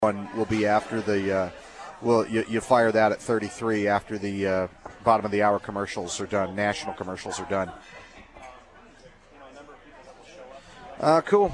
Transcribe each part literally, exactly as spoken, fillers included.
One will be after the, uh, well, you, you fire that at thirty-three after the uh, bottom of the hour commercials are done, national commercials are done. Uh, cool.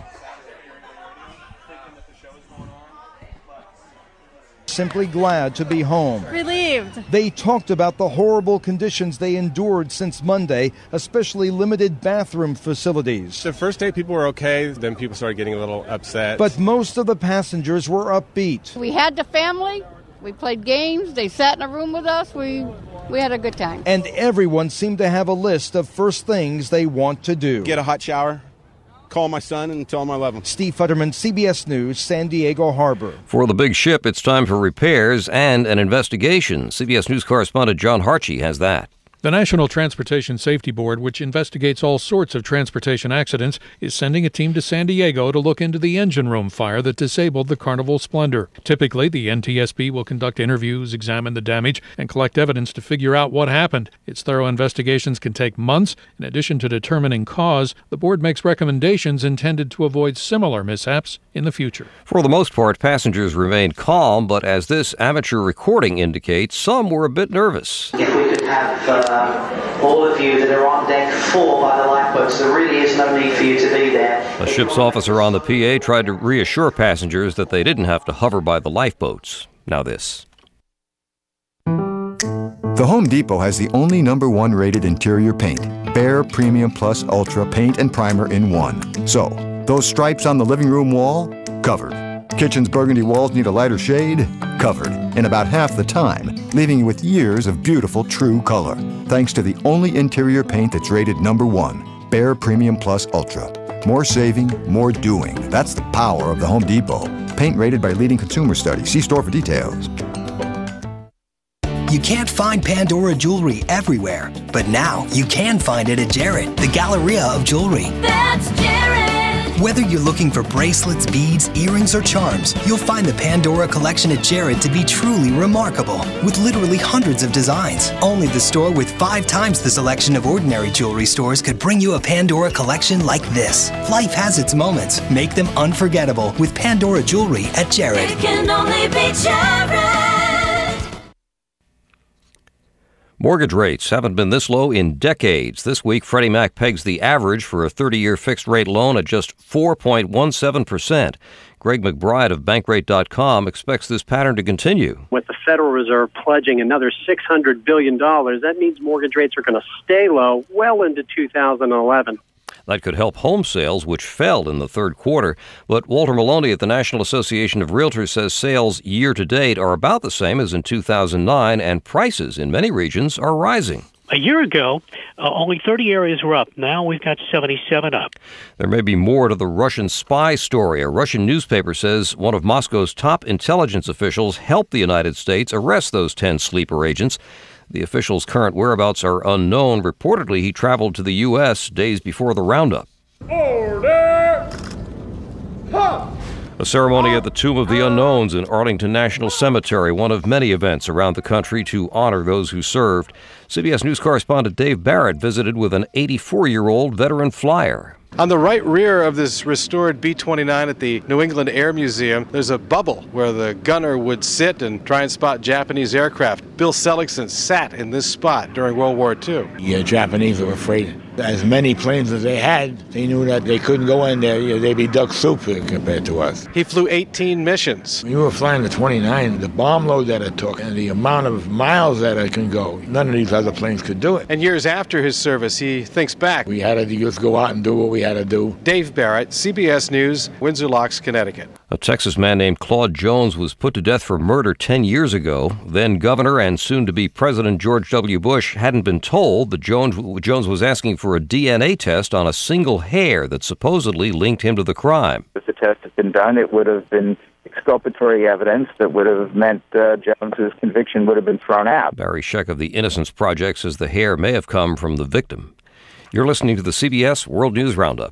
Simply glad to be home. Relieved. They talked about the horrible conditions they endured since Monday, especially limited bathroom facilities. The first day people were okay, then people started getting a little upset. But most of the passengers were upbeat. We had the family, we played games, they sat in a room with us, we we had a good time. And everyone seemed to have a list of first things they want to do. Get a hot shower, call my son, and tell him I love him. Steve Futterman, C B S News, San Diego Harbor. For the big ship, it's time for repairs and an investigation. C B S News correspondent John Harchie has that. The National Transportation Safety Board, which investigates all sorts of transportation accidents, is sending a team to San Diego to look into the engine room fire that disabled the Carnival Splendor. Typically, the N T S B will conduct interviews, examine the damage, and collect evidence to figure out what happened. Its thorough investigations can take months. In addition to determining cause, the board makes recommendations intended to avoid similar mishaps in the future. For the most part, passengers remained calm, but as this amateur recording indicates, some were a bit nervous. If we could have uh, all of you that are on deck four by the lifeboats, there really is no need for you to be there. A ship's officer on the P A tried to reassure passengers that they didn't have to hover by the lifeboats. Now this. The Home Depot has the only number one rated interior paint, Behr Premium Plus Ultra paint and primer in one. So, those stripes on the living room wall, covered. Kitchen's burgundy walls need a lighter shade, covered. In about half the time, leaving you with years of beautiful true color. Thanks to the only interior paint that's rated number one, Behr Premium Plus Ultra. More saving, more doing. That's the power of the Home Depot. Paint rated by leading consumer studies. See store for details. You can't find Pandora jewelry everywhere, but now you can find it at Jared, the Galleria of Jewelry. That's Jared! Whether you're looking for bracelets, beads, earrings, or charms, you'll find the Pandora collection at Jared to be truly remarkable, with literally hundreds of designs. Only the store with five times the selection of ordinary jewelry stores could bring you a Pandora collection like this. Life has its moments. Make them unforgettable with Pandora jewelry at Jared. It can only be Jared! Mortgage rates haven't been this low in decades. This week, Freddie Mac pegs the average for a thirty-year fixed-rate loan at just four point one seven percent. Greg McBride of Bankrate dot com expects this pattern to continue. With the Federal Reserve pledging another six hundred billion dollars, that means mortgage rates are going to stay low well into two thousand eleven. That could help home sales, which fell in the third quarter. But Walter Maloney at the National Association of Realtors says sales year-to-date are about the same as in two thousand nine, and prices in many regions are rising. A year ago, uh, only thirty areas were up. Now we've got seventy-seven up. There may be more to the Russian spy story. A Russian newspaper says one of Moscow's top intelligence officials helped the United States arrest those ten sleeper agents. The official's current whereabouts are unknown. Reportedly, he traveled to the U S days before the roundup. Order! Huh! A ceremony at the Tomb of the Unknowns in Arlington National Cemetery, one of many events around the country to honor those who served. C B S News correspondent Dave Barrett visited with an eighty-four-year-old veteran flyer. On the right rear of this restored B twenty-nine at the New England Air Museum, there's a bubble where the gunner would sit and try and spot Japanese aircraft. Bill Seligson sat in this spot during World War Two. The Japanese were afraid. As many planes as they had, they knew that they couldn't go in there. You know, they'd be duck soup compared to us. He flew eighteen missions. When you were flying the twenty-nine, the bomb load that it took and the amount of miles that it can go, none of these other planes could do it. And years after his service, he thinks back. We had to just go out and do what we had to do. Dave Barrett, C B S News, Windsor Locks, Connecticut. A Texas man named Claude Jones was put to death for murder ten years ago. Then Governor and soon-to-be President George W. Bush hadn't been told that Jones, Jones was asking for a D N A test on a single hair that supposedly linked him to the crime. If the test had been done, it would have been exculpatory evidence that would have meant uh, Jones's conviction would have been thrown out. Barry Scheck of the Innocence Project says the hair may have come from the victim. You're listening to the C B S World News Roundup.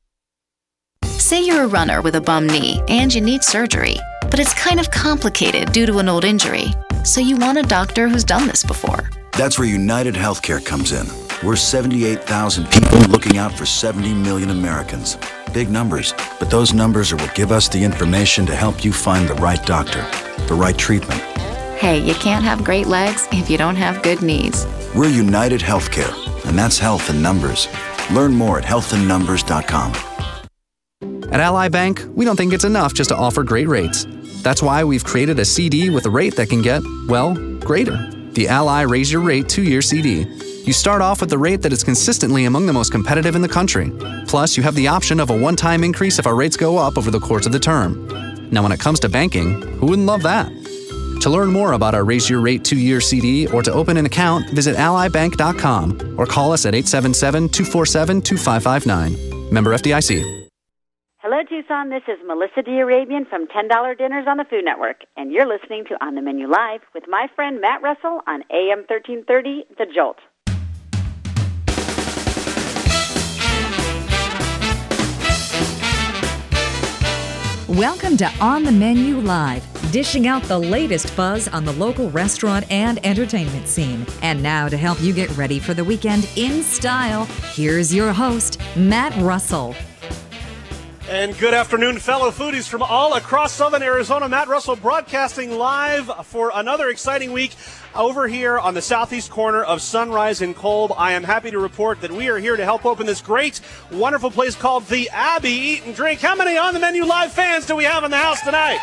Say you're a runner with a bum knee and you need surgery, but it's kind of complicated due to an old injury. So you want a doctor who's done this before. That's where United Healthcare comes in. We're seventy-eight thousand people looking out for seventy million Americans. big numbers, but those numbers are what give us the information to help you find the right doctor, the right treatment. Hey, you can't have great legs if you don't have good knees. We're United Healthcare, and that's health in numbers. Learn more at health in numbers dot com. At Ally Bank, we don't think it's enough just to offer great rates. That's why we've created a C D with a rate that can get, well, greater. The Ally Raise Your Rate two-year C D. You start off with the rate that is consistently among the most competitive in the country. Plus, you have the option of a one-time increase if our rates go up over the course of the term. Now, when it comes to banking, who wouldn't love that? To learn more about our Raise Your Rate two-year C D or to open an account, visit ally bank dot com or call us at eight seven seven, two four seven, two five five nine. Member F D I C. Hello, Tucson. This is Melissa DeArabian from ten dollar Dinners on the Food Network, and you're listening to On the Menu Live with my friend Matt Russell on A M thirteen thirty, The Jolt. Welcome to On the Menu Live, dishing out the latest buzz on the local restaurant and entertainment scene. And now to help you get ready for the weekend in style, here's your host, Matt Russell. And good afternoon, fellow foodies from all across Southern Arizona. Matt Russell broadcasting live for another exciting week over here on the southeast corner of Sunrise and Kolb. I am happy to report that we are here to help open this great, wonderful place called The Abbey Eat and Drink. How many On the Menu Live fans do we have in the house tonight?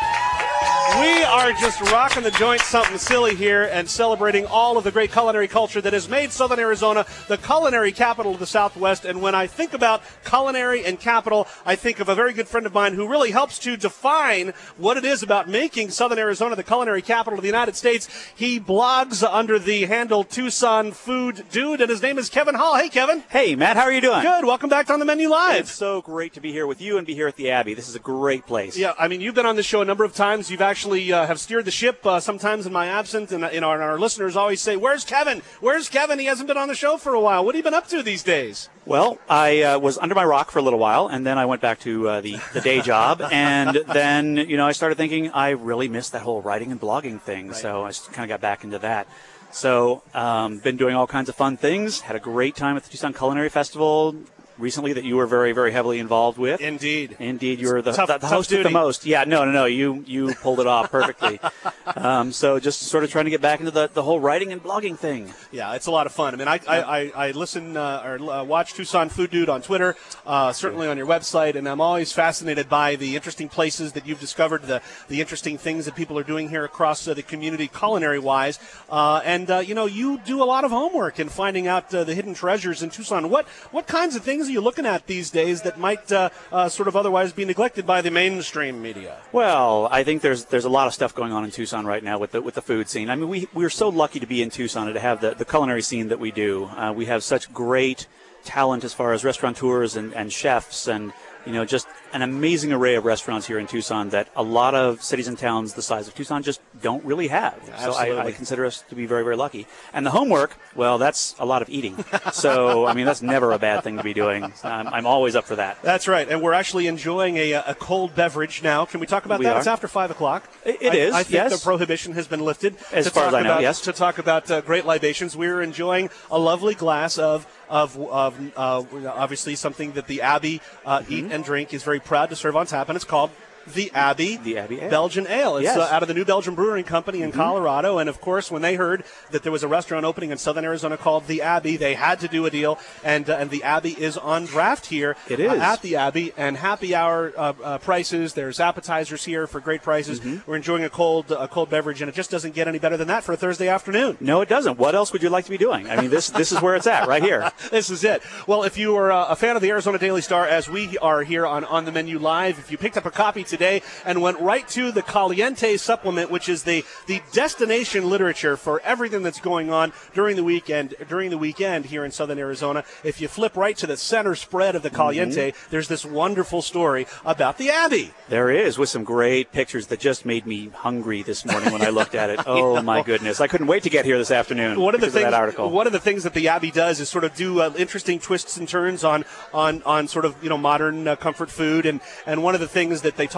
We are just rocking the joint something silly here and celebrating all of the great culinary culture that has made Southern Arizona the culinary capital of the Southwest. And when I think about culinary and capital, I think of a very good friend of mine who really helps to define what it is about making Southern Arizona the culinary capital of the United States. He blogs under the handle Tucson Food Dude, and his name is Kevin Hall. Hey, Kevin. Hey, Matt. How are you doing? Good. Welcome back to On the Menu Live. It's so great to be here with you and be here at the Abbey. This is a great place. Yeah, I mean, you've been on the show a number of times. You've actually uh, have steered the ship uh, sometimes in my absence, and, uh, and, our, and our listeners always say, where's Kevin? Where's Kevin? He hasn't been on the show for a while. What have you been up to these days? Well, I uh, was under my rock for a little while, and then I went back to uh, the, the day job, and then, you know, I started thinking I really missed that whole writing and blogging thing, right. So I just kind of got back into that. So, um, been doing all kinds of fun things, had a great time at the Tucson Culinary Festival recently that you were very, very heavily involved with. Indeed. Indeed, you were the, tough, the, the tough host duty. with the most. Yeah, no, no, no, you you pulled it off perfectly. um, so just sort of trying to get back into the, the whole writing and blogging thing. Yeah, it's a lot of fun. I mean, I I, I, I listen uh, or uh, watch Tucson Food Dude on Twitter, uh, certainly on your website, and I'm always fascinated by the interesting places that you've discovered, the, the interesting things that people are doing here across uh, the community culinary-wise. Uh, and, uh, you know, you do a lot of homework in finding out uh, the hidden treasures in Tucson. What, what kinds of things are you looking at these days that might uh, uh, sort of otherwise be neglected by the mainstream media? Well, I think there's there's a lot of stuff going on in Tucson right now with the with the food scene. I mean, we we're so lucky to be in Tucson and to have the, the culinary scene that we do. Uh, we have such great talent as far as restaurateurs and, and chefs and, you know, just an amazing array of restaurants here in Tucson that a lot of cities and towns the size of Tucson just don't really have. Yeah, so I, I consider us to be very, very lucky. And the homework, well, that's a lot of eating. So, I mean, that's never a bad thing to be doing. I'm, I'm always up for that. That's right. And we're actually enjoying a, a cold beverage now. Can we talk about we that? Are. It's after five o'clock. It, it I, is, I think yes. the prohibition has been lifted. As to far as I know, about, yes. To talk about uh, great libations. We're enjoying a lovely glass of Of, of uh, obviously something that the Abbey uh, mm-hmm. Eat and Drink is very proud to serve on tap, and it's called the Abbey, the Abbey Ale. Belgian Ale. It's yes. uh, out of the New Belgium Brewing Company in mm-hmm. Colorado, and of course, when they heard that there was a restaurant opening in Southern Arizona called the Abbey, they had to do a deal, and uh, and the Abbey is on draft here. It is uh, at the Abbey, and happy hour uh, uh, prices. There's appetizers here for great prices. Mm-hmm. We're enjoying a cold a cold beverage, and it just doesn't get any better than that for a Thursday afternoon. No, it doesn't. What else would you like to be doing? I mean, this this is where it's at, right here. This is it. Well, if you are uh, a fan of the Arizona Daily Star, as we are here on On the Menu Live, if you picked up a copy today and went right to the Caliente supplement, which is the, the destination literature for everything that's going on during the weekend during the weekend here in Southern Arizona. If you flip right to the center spread of the Caliente, mm-hmm. there's this wonderful story about the Abbey. There is, with some great pictures that just made me hungry this morning when I looked at it. Oh, know. my goodness. I couldn't wait to get here this afternoon one of the things, of that article. One of the things that the Abbey does is sort of do uh, interesting twists and turns on, on, on sort of, you know, modern uh, comfort food. And, and one of the things that they talk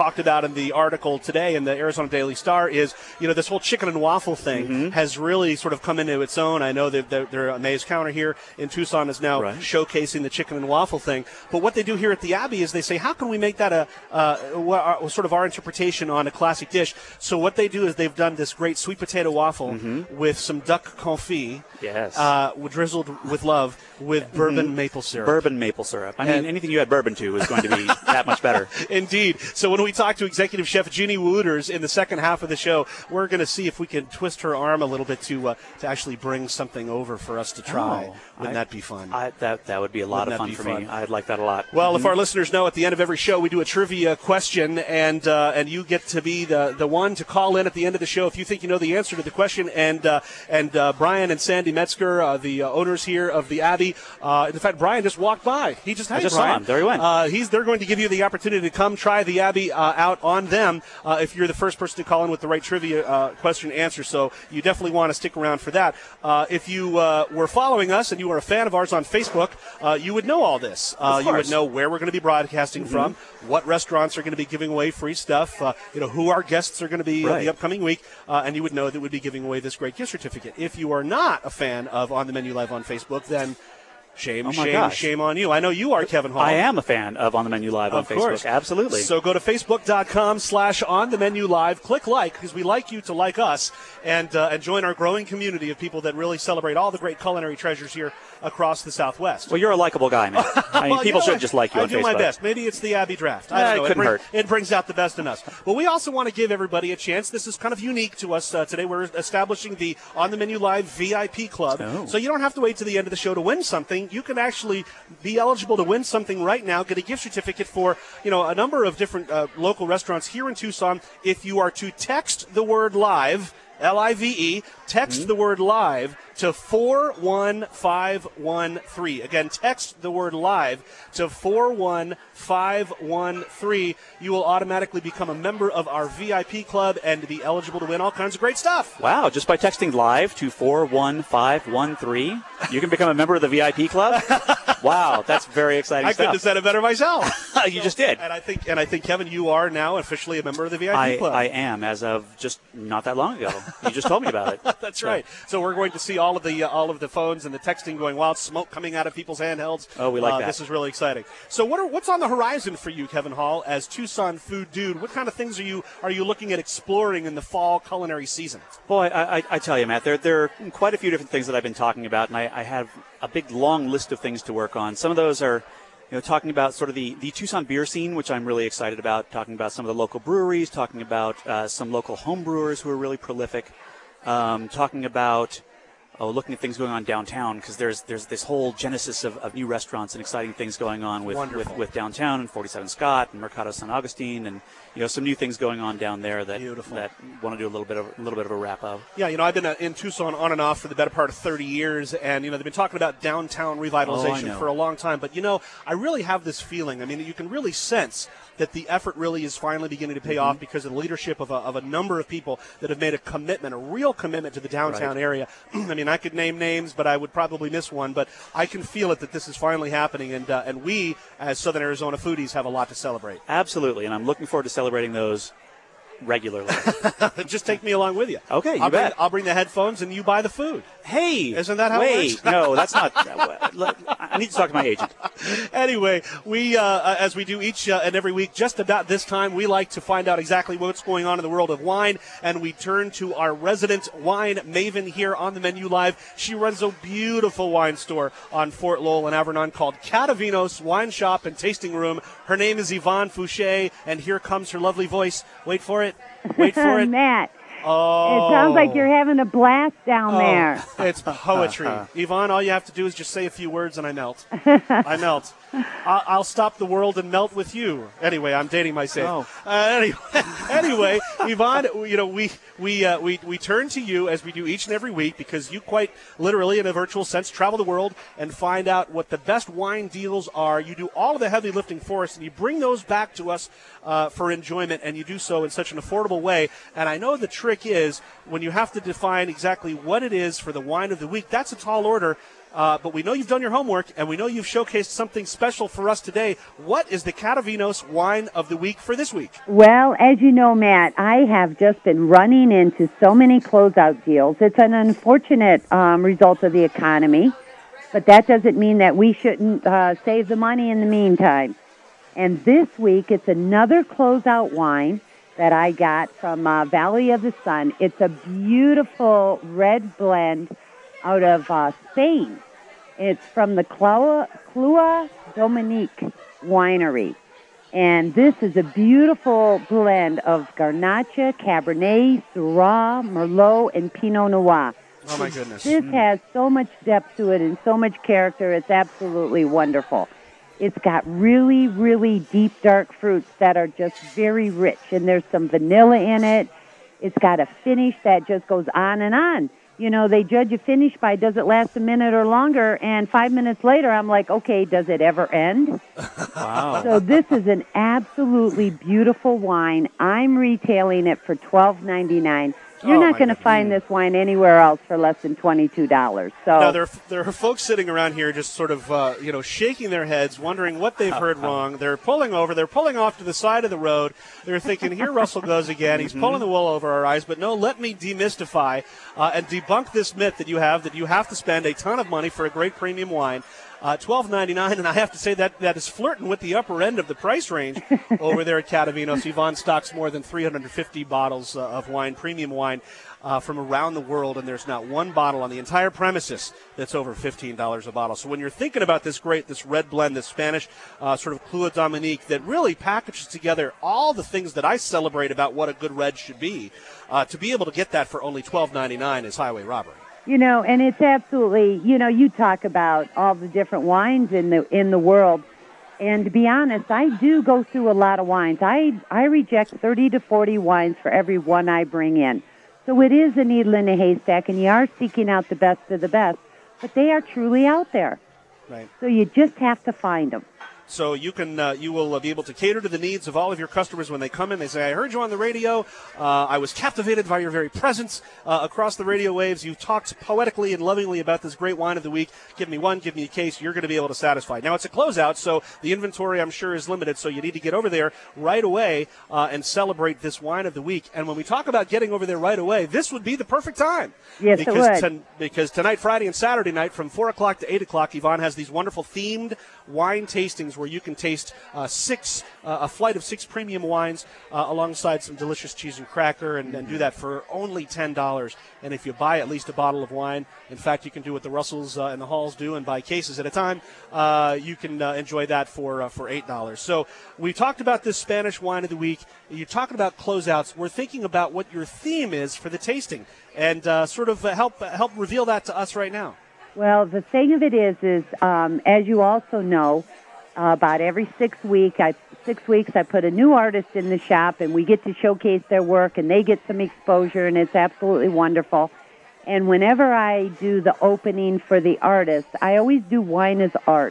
talked about in the article today in the Arizona Daily Star is, you know, this whole chicken and waffle thing Mm-hmm. has really sort of come into its own. I know that their, their Mays counter here in Tucson is now Right. showcasing the chicken and waffle thing. But what they do here at the Abbey is they say, how can we make that a uh, what our, sort of our interpretation on a classic dish? So what they do is they've done this great sweet potato waffle Mm-hmm. with some duck confit, Yes. uh, drizzled with love, with bourbon Mhm. maple syrup. Bourbon maple syrup. I mean, And- anything you add bourbon to is going to be that much better. Indeed. So when we talk to Executive Chef Jeannie Wooters in the second half of the show, we're going to see if we can twist her arm a little bit to uh, to actually bring something over for us to try. Oh, Wouldn't I- that be fun? I, that that would be a lot Wouldn't of that fun be for me. fun? I'd like that a lot. Well, if Mhm. our listeners know, at the end of every show, we do a trivia question, and uh, and you get to be the, the one to call in at the end of the show if you think you know the answer to the question. And uh, and uh, Brian and Sandy Metzger, uh, the uh, owners here of the Abbey, uh, in fact, Brian just walked by. He just, I hey, just saw Brian. him. There he went. Uh, he's they're going to give you the opportunity to come try the Abbey uh, out on them uh, if you're the first person to call in with the right trivia uh, question answer. So you definitely want to stick around for that. Uh, if you uh, were following us and you are a fan of ours on Facebook, uh, you would know all this. Uh, Of you would course. know where we're going to be broadcasting Mhm. from, what restaurants are going to be giving away free stuff, uh, you know, who our guests are going to be uh, Right. the upcoming week, uh, and you would know that we'd be giving away this great gift certificate. If you are not a fan of On the Menu Live on Facebook, then shame, Oh my shame, gosh. shame on you. I know you are, Kevin Hall. I am a fan of On the Menu Live on Of Facebook. course. Absolutely. So go to facebook.com slash on the menu live. Click like, because we like you to like us, and uh, and join our growing community of people that really celebrate all the great culinary treasures here across the Southwest. Well, you're a likable guy, man. I mean, Well, people you know, should just like you I on do Facebook. my best. Maybe it's the Abbey draft. I Eh, don't it know. couldn't bring- hurt. It brings out the best in us. But we also want to give everybody a chance. This is kind of unique to us uh, today. We're establishing the On the Menu Live V I P Club. Oh. So you don't have to wait to the end of the show to win something. You can actually be eligible to win something right now. Get a gift certificate for, you know, a number of different uh, local restaurants here in Tucson. If you are to text the word live, L I V E, text Mm-hmm. the word live to four one five one three. Again, text the word live to four one five one three. You will automatically become a member of our V I P club and be eligible to win all kinds of great stuff. Wow, just by texting live to four one five one three, you can become a member of the V I P club? Wow, that's very exciting I stuff. couldn't have said it better myself. You just did. And I think, and I think, Kevin, you are now officially a member of the V I P I, club. I am, as of just not that long ago. You just told me about it. That's So- right. So we're going to see all of the uh, all of the phones and the texting going wild, smoke coming out of people's handhelds. Oh, we like uh, that. This is really exciting. So what are what's on the horizon for you, Kevin Hall, as Tucson food dude? What kind of things are you are you looking at exploring in the fall culinary season? Boy, I, I, I tell you, Matt, there, there are quite a few different things that I've been talking about, and I, I have a big, long list of things to work on. Some of those are, you know, talking about sort of the, the Tucson beer scene, which I'm really excited about, talking about some of the local breweries, talking about uh, some local home brewers who are really prolific, um, talking about oh, looking at things going on downtown, because there's there's this whole genesis of, of new restaurants and exciting things going on with, with, with downtown and forty-seven Scott and Mercado San Agustin, and you know some new things going on down there that Beautiful. that want to do a little bit of a little bit of a wrap up. Yeah, you know, I've been uh, in Tucson on and off for the better part of thirty years, and, you know, they've been talking about downtown revitalization Oh, know. for a long time. But, you know, I really have this feeling, I mean, you can really sense that the effort really is finally beginning to pay Mhm. off because of the leadership of a, of a number of people that have made a commitment, a real commitment to the downtown Right. area. I mean, I could name names, but I would probably miss one. But I can feel it that this is finally happening, and uh, and we, as Southern Arizona foodies, have a lot to celebrate. Absolutely, and I'm looking forward to celebrating those regularly. Just take me along with you. Okay, you I'll bet. Bring, I'll bring the headphones, and you buy the food. Hey, isn't that how wait, it works? no, that's not. I need to talk to my agent. Anyway, we, uh, as we do each uh, and every week, just about this time, we like to find out exactly what's going on in the world of wine, and we turn to our resident wine maven here on the Menu Live. She runs a beautiful wine store on Fort Lowell and Avernon called Catavinos Wine Shop and Tasting Room. Her name is Yvonne Fouché, and here comes her lovely voice. Wait for it. Wait for it. Matt. Oh. It sounds like you're having a blast down Oh, there. It's poetry. Yvonne, all you have to do is just say a few words and I melt. I melt. I'll, I'll stop the world and melt with you. Anyway, I'm dating myself. Oh. Uh, anyway, anyway, Yvonne, you know, we we uh, we we turn to you as we do each and every week because you quite literally, in a virtual sense, travel the world and find out what the best wine deals are. You do all of the heavy lifting for us, and you bring those back to us uh, for enjoyment, and you do so in such an affordable way. And I know the trick is when you have to define exactly what it is for the wine of the week. That's a tall order. Uh, but we know you've done your homework, and we know you've showcased something special for us today. What is the Catavinos Wine of the Week for this week? Well, as you know, Matt, I have just been running into so many closeout deals. It's an unfortunate um, result of the economy, but that doesn't mean that we shouldn't uh, save the money in the meantime. And this week, it's another closeout wine that I got from uh, Valley of the Sun. It's a beautiful red blend out of uh, Spain. It's from the Clua, Clua Dominique winery. And this is a beautiful blend of Garnacha, Cabernet, Syrah, Merlot, and Pinot Noir. Oh, my goodness. This Mm. has so much depth to it and so much character. It's absolutely wonderful. It's got really, really deep, dark fruits that are just very rich. And there's some vanilla in it. It's got a finish that just goes on and on. You know, they judge a finish by does it last a minute or longer, and five minutes later I'm like, okay, does it ever end? Wow. So this is an absolutely beautiful wine. I'm retailing it for twelve ninety-nine. You're Oh, not my going to goodness. find this wine anywhere else for less than twenty-two dollars. So Now, there, there are folks sitting around here just sort of, uh, you know, shaking their heads, wondering what they've heard wrong. They're pulling over. They're pulling off to the side of the road. They're thinking, here Russell goes again. He's pulling the wool over our eyes. But no, let me demystify uh, and debunk this myth that you have, that you have to spend a ton of money for a great premium wine. Uh, twelve ninety-nine, and I have to say that that is flirting with the upper end of the price range over there at Catavinos. Yvonne stocks more than three hundred fifty bottles uh, of wine, premium wine, uh, from around the world, and there's not one bottle on the entire premises that's over fifteen dollars a bottle. So when you're thinking about this great, this red blend, this Spanish uh, sort of Clua Dominique that really packages together all the things that I celebrate about what a good red should be, uh, to be able to get that for only twelve ninety-nine is highway robbery. You know, and it's absolutely, you know, you talk about all the different wines in the in the world. And to be honest, I do go through a lot of wines. I, I reject thirty to forty wines for every one I bring in. So it is a needle in a haystack, and you are seeking out the best of the best. But they are truly out there. Right. So you just have to find them. So you can, uh, you will uh, be able to cater to the needs of all of your customers when they come in. They say, I heard you on the radio. Uh, I was captivated by your very presence uh, across the radio waves. You talked poetically and lovingly about this great wine of the week. Give me one, give me a case. You're going to be able to satisfy. Now, it's a closeout, so the inventory, I'm sure, is limited. So you need to get over there right away uh, and celebrate this wine of the week. And when we talk about getting over there right away, this would be the perfect time. Yes, because it would. Ten, because tonight, Friday and Saturday night, from four o'clock to eight o'clock, Yvonne has these wonderful themed wine tastings where you can taste uh, six, uh, a flight of six premium wines uh, alongside some delicious cheese and cracker, and, and do that for only ten dollars. And if you buy at least a bottle of wine, in fact, you can do what the Russells uh, and the Halls do and buy cases at a time. Uh, you can uh, enjoy that for uh, for eight dollars. So we talked about this Spanish wine of the week. You're talking about closeouts. We're thinking about what your theme is for the tasting, and uh, sort of uh, help help reveal that to us right now. Well, the thing of it is, is um, as you also know, uh, about every six week, I six weeks, I put a new artist in the shop, and we get to showcase their work, and they get some exposure, and it's absolutely wonderful. And whenever I do the opening for the artist, I always do wine as art,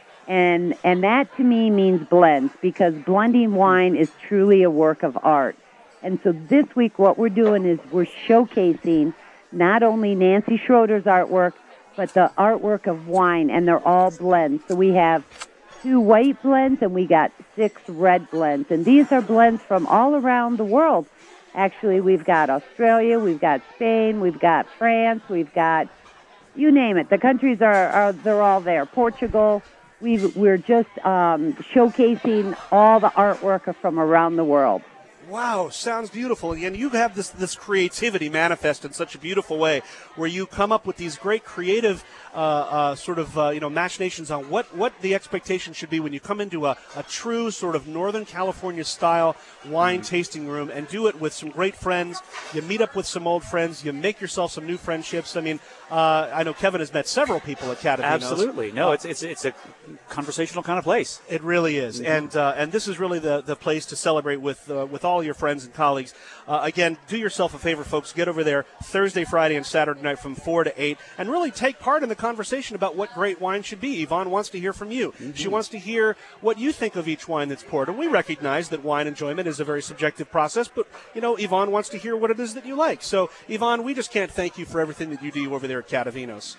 and and that to me means blends, because blending wine is truly a work of art. And so this week, what we're doing is we're showcasing not only Nancy Schroeder's artwork, but the artwork of wine, and they're all blends. So we have two white blends, and we got six red blends. And these are blends from all around the world. Actually, we've got Australia, we've got Spain, we've got France, we've got, you name it. The countries are, are they're all there. Portugal. We've, we're just um, showcasing all the artwork from around the world. Wow, sounds beautiful. And you have this this creativity manifest in such a beautiful way, where you come up with these great creative uh, uh, sort of uh, you know machinations on what, what the expectation should be when you come into a, a true sort of Northern California style wine mm-hmm. tasting room, and do it with some great friends. You meet up with some old friends. You make yourself some new friendships. I mean, uh, I know Kevin has met several people at Catavinos. Absolutely. No, uh, it's it's it's a conversational kind of place. It really is, mm-hmm. and uh, and this is really the, the place to celebrate with uh, with all your friends and colleagues. Uh, again, do yourself a favor, folks. Get over there Thursday, Friday, and Saturday night from four to eight, and really take part in the conversation about what great wine should be. Yvonne wants to hear from you. Mm-hmm. She wants to hear what you think of each wine that's poured, and we recognize that wine enjoyment is a very subjective process, but, you know, Yvonne wants to hear what it is that you like. So, Yvonne, we just can't thank you for everything that you do over there at Catavinos.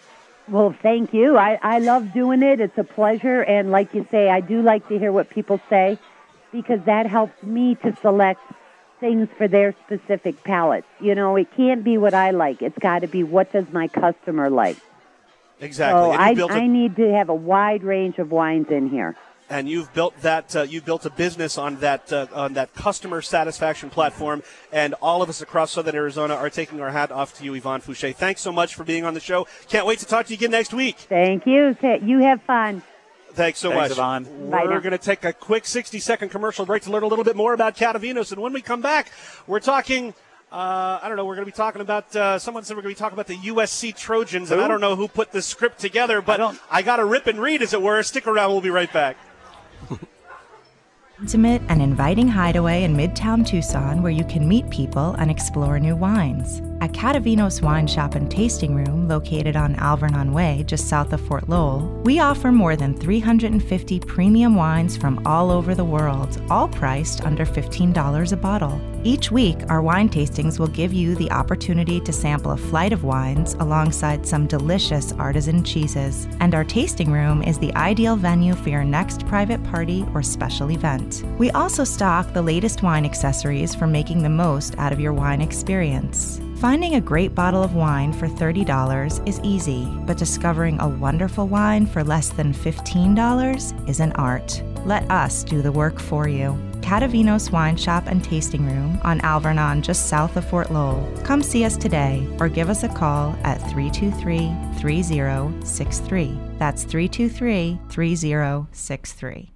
Well, thank you. I, I love doing it. It's a pleasure. And like you say, I do like to hear what people say because that helps me to select things for their specific palates. You know, it can't be what I like. It's got to be what does my customer like. Exactly. So And I, you built a- I need to have a wide range of wines in here. And you've built that. Uh, you've built a business on that uh, on that customer satisfaction platform. And all of us across Southern Arizona are taking our hat off to you, Yvonne Fouché. Thanks so much for being on the show. Can't wait to talk to you again next week. Thank you. You have fun. Thanks so Thanks, much. Yvonne. Bye We're now. going to take a quick sixty-second commercial break to learn a little bit more about Catavinos. And when we come back, we're talking. Uh, I don't know. We're going to be talking about. Uh, someone said we're going to be talking about the U S C Trojans, and Who? I don't know who put this script together, but I, I got to rip and read, as it were. Stick around. We'll be right back. Intimate and inviting hideaway in Midtown Tucson where you can meet people and explore new wines. At Catavinos Wine Shop and Tasting Room, located on Alvernon Way, just south of Fort Lowell, we offer more than three hundred fifty premium wines from all over the world, all priced under fifteen dollars a bottle. Each week, our wine tastings will give you the opportunity to sample a flight of wines alongside some delicious artisan cheeses. And our tasting room is the ideal venue for your next private party or special event. We also stock the latest wine accessories for making the most out of your wine experience. Finding a great bottle of wine for thirty dollars is easy, but discovering a wonderful wine for less than fifteen dollars is an art. Let us do the work for you. Catavinos Wine Shop and Tasting Room on Alvernon, just south of Fort Lowell. Come see us today or give us a call at three two three, three zero six three. That's three two three, three zero six three.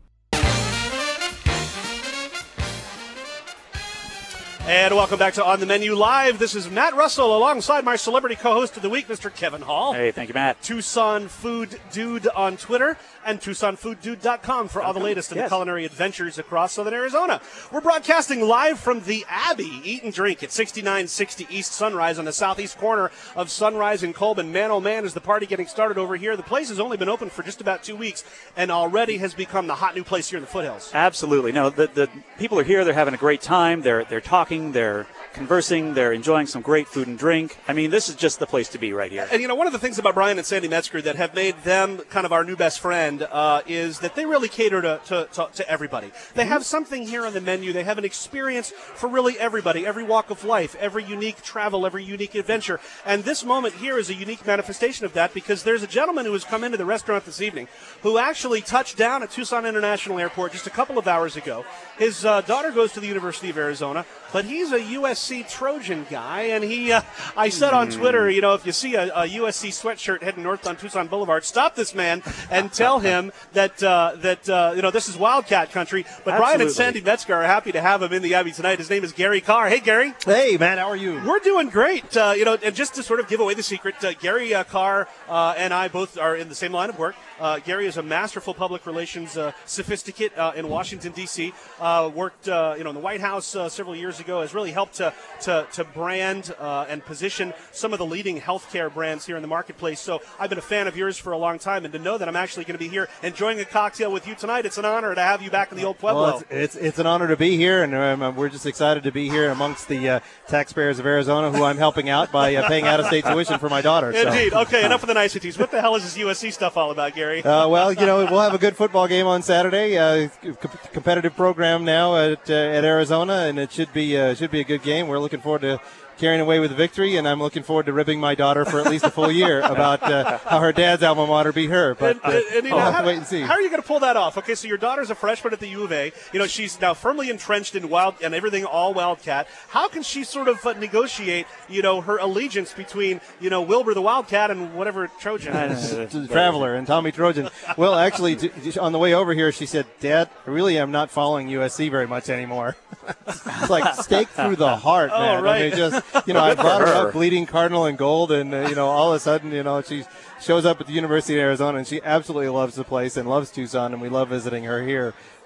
And welcome back to On the Menu Live. This is Matt Russell alongside my celebrity co-host of the week, Mister Kevin Hall. Hey, thank you, Matt. Tucson Food Dude on Twitter and Tucson Food Dude dot com for all the latest in Yes. the culinary adventures across Southern Arizona. We're broadcasting live from the Abbey Eat and Drink at sixty-nine sixty East Sunrise on the southeast corner of Sunrise and Colbin. Man, oh man, is the party getting started over here. The place has only been open for just about two weeks and already has become the hot new place here in the foothills. Absolutely. No, the, the people are here. They're having a great time. They're they're talking. They're conversing. They're enjoying some great food and drink. I mean, this is just the place to be right here. And, you know, one of the things about Brian and Sandy Metzger that have made them kind of our new best friend uh, is that they really cater to, to, to, to everybody. They have something here on the menu. They have an experience for really everybody, every walk of life, every unique travel, every unique adventure. And this moment here is a unique manifestation of that because there's a gentleman who has come into the restaurant this evening who actually touched down at Tucson International Airport just a couple of hours ago. His uh, daughter goes to the University of Arizona, but he's a U S C Trojan guy, and he, uh, I said on Twitter, you know, if you see a, a U S C sweatshirt heading north on Tucson Boulevard, stop this man and tell him that, uh, that uh, you know, this is Wildcat country. But Absolutely. Brian and Sandy Metzger are happy to have him in the Abbey tonight. His name is Gary Carr. Hey, Gary. Hey, man, how are you? We're doing great. Uh, you know, and just to sort of give away the secret, uh, Gary uh, Carr uh, and I both are in the same line of work. Uh, Gary is a masterful public relations uh, sophisticate uh, in Washington, D C Uh, worked, uh, you know, in the White House uh, several years ago. Has really helped to to, to brand uh, and position some of the leading healthcare brands here in the marketplace. So I've been a fan of yours for a long time, and to know that I'm actually going to be here enjoying a cocktail with you tonight, it's an honor to have you back in the old Pueblo. Well, it's, it's it's an honor to be here, and um, we're just excited to be here amongst the uh, taxpayers of Arizona, who I'm helping out by uh, paying out-of-state tuition for my daughter. So. Indeed. Okay, enough of the niceties. What the hell is this U S C stuff all about, Gary? Uh, well, you know, we'll have a good football game on Saturday. Uh, co- competitive program now at uh, at Arizona, and it should be uh, should be a good game. We're looking forward to carrying away with victory, and I'm looking forward to ribbing my daughter for at least a full year about uh, how her dad's alma mater beat her. But uh, and, and, and, you I'll know, have how, to wait and see. How are you going to pull that off? Okay, so your daughter's a freshman at the U of A. You know, she's now firmly entrenched in wild and everything all Wildcat. How can she sort of uh, negotiate, you know, her allegiance between, you know, Wilbur the Wildcat and whatever Trojan is? the Traveler and Tommy Trojan. Well, actually, t- t- on the way over here, she said, "Dad, I really am not following U S C very much anymore." It's like stake through the heart, Oh, man. right. I mean, just, you know, I brought her up bleeding cardinal and gold, and, uh, you know, all of a sudden, you know, she shows up at the University of Arizona, and she absolutely loves the place and loves Tucson, and we love visiting her here.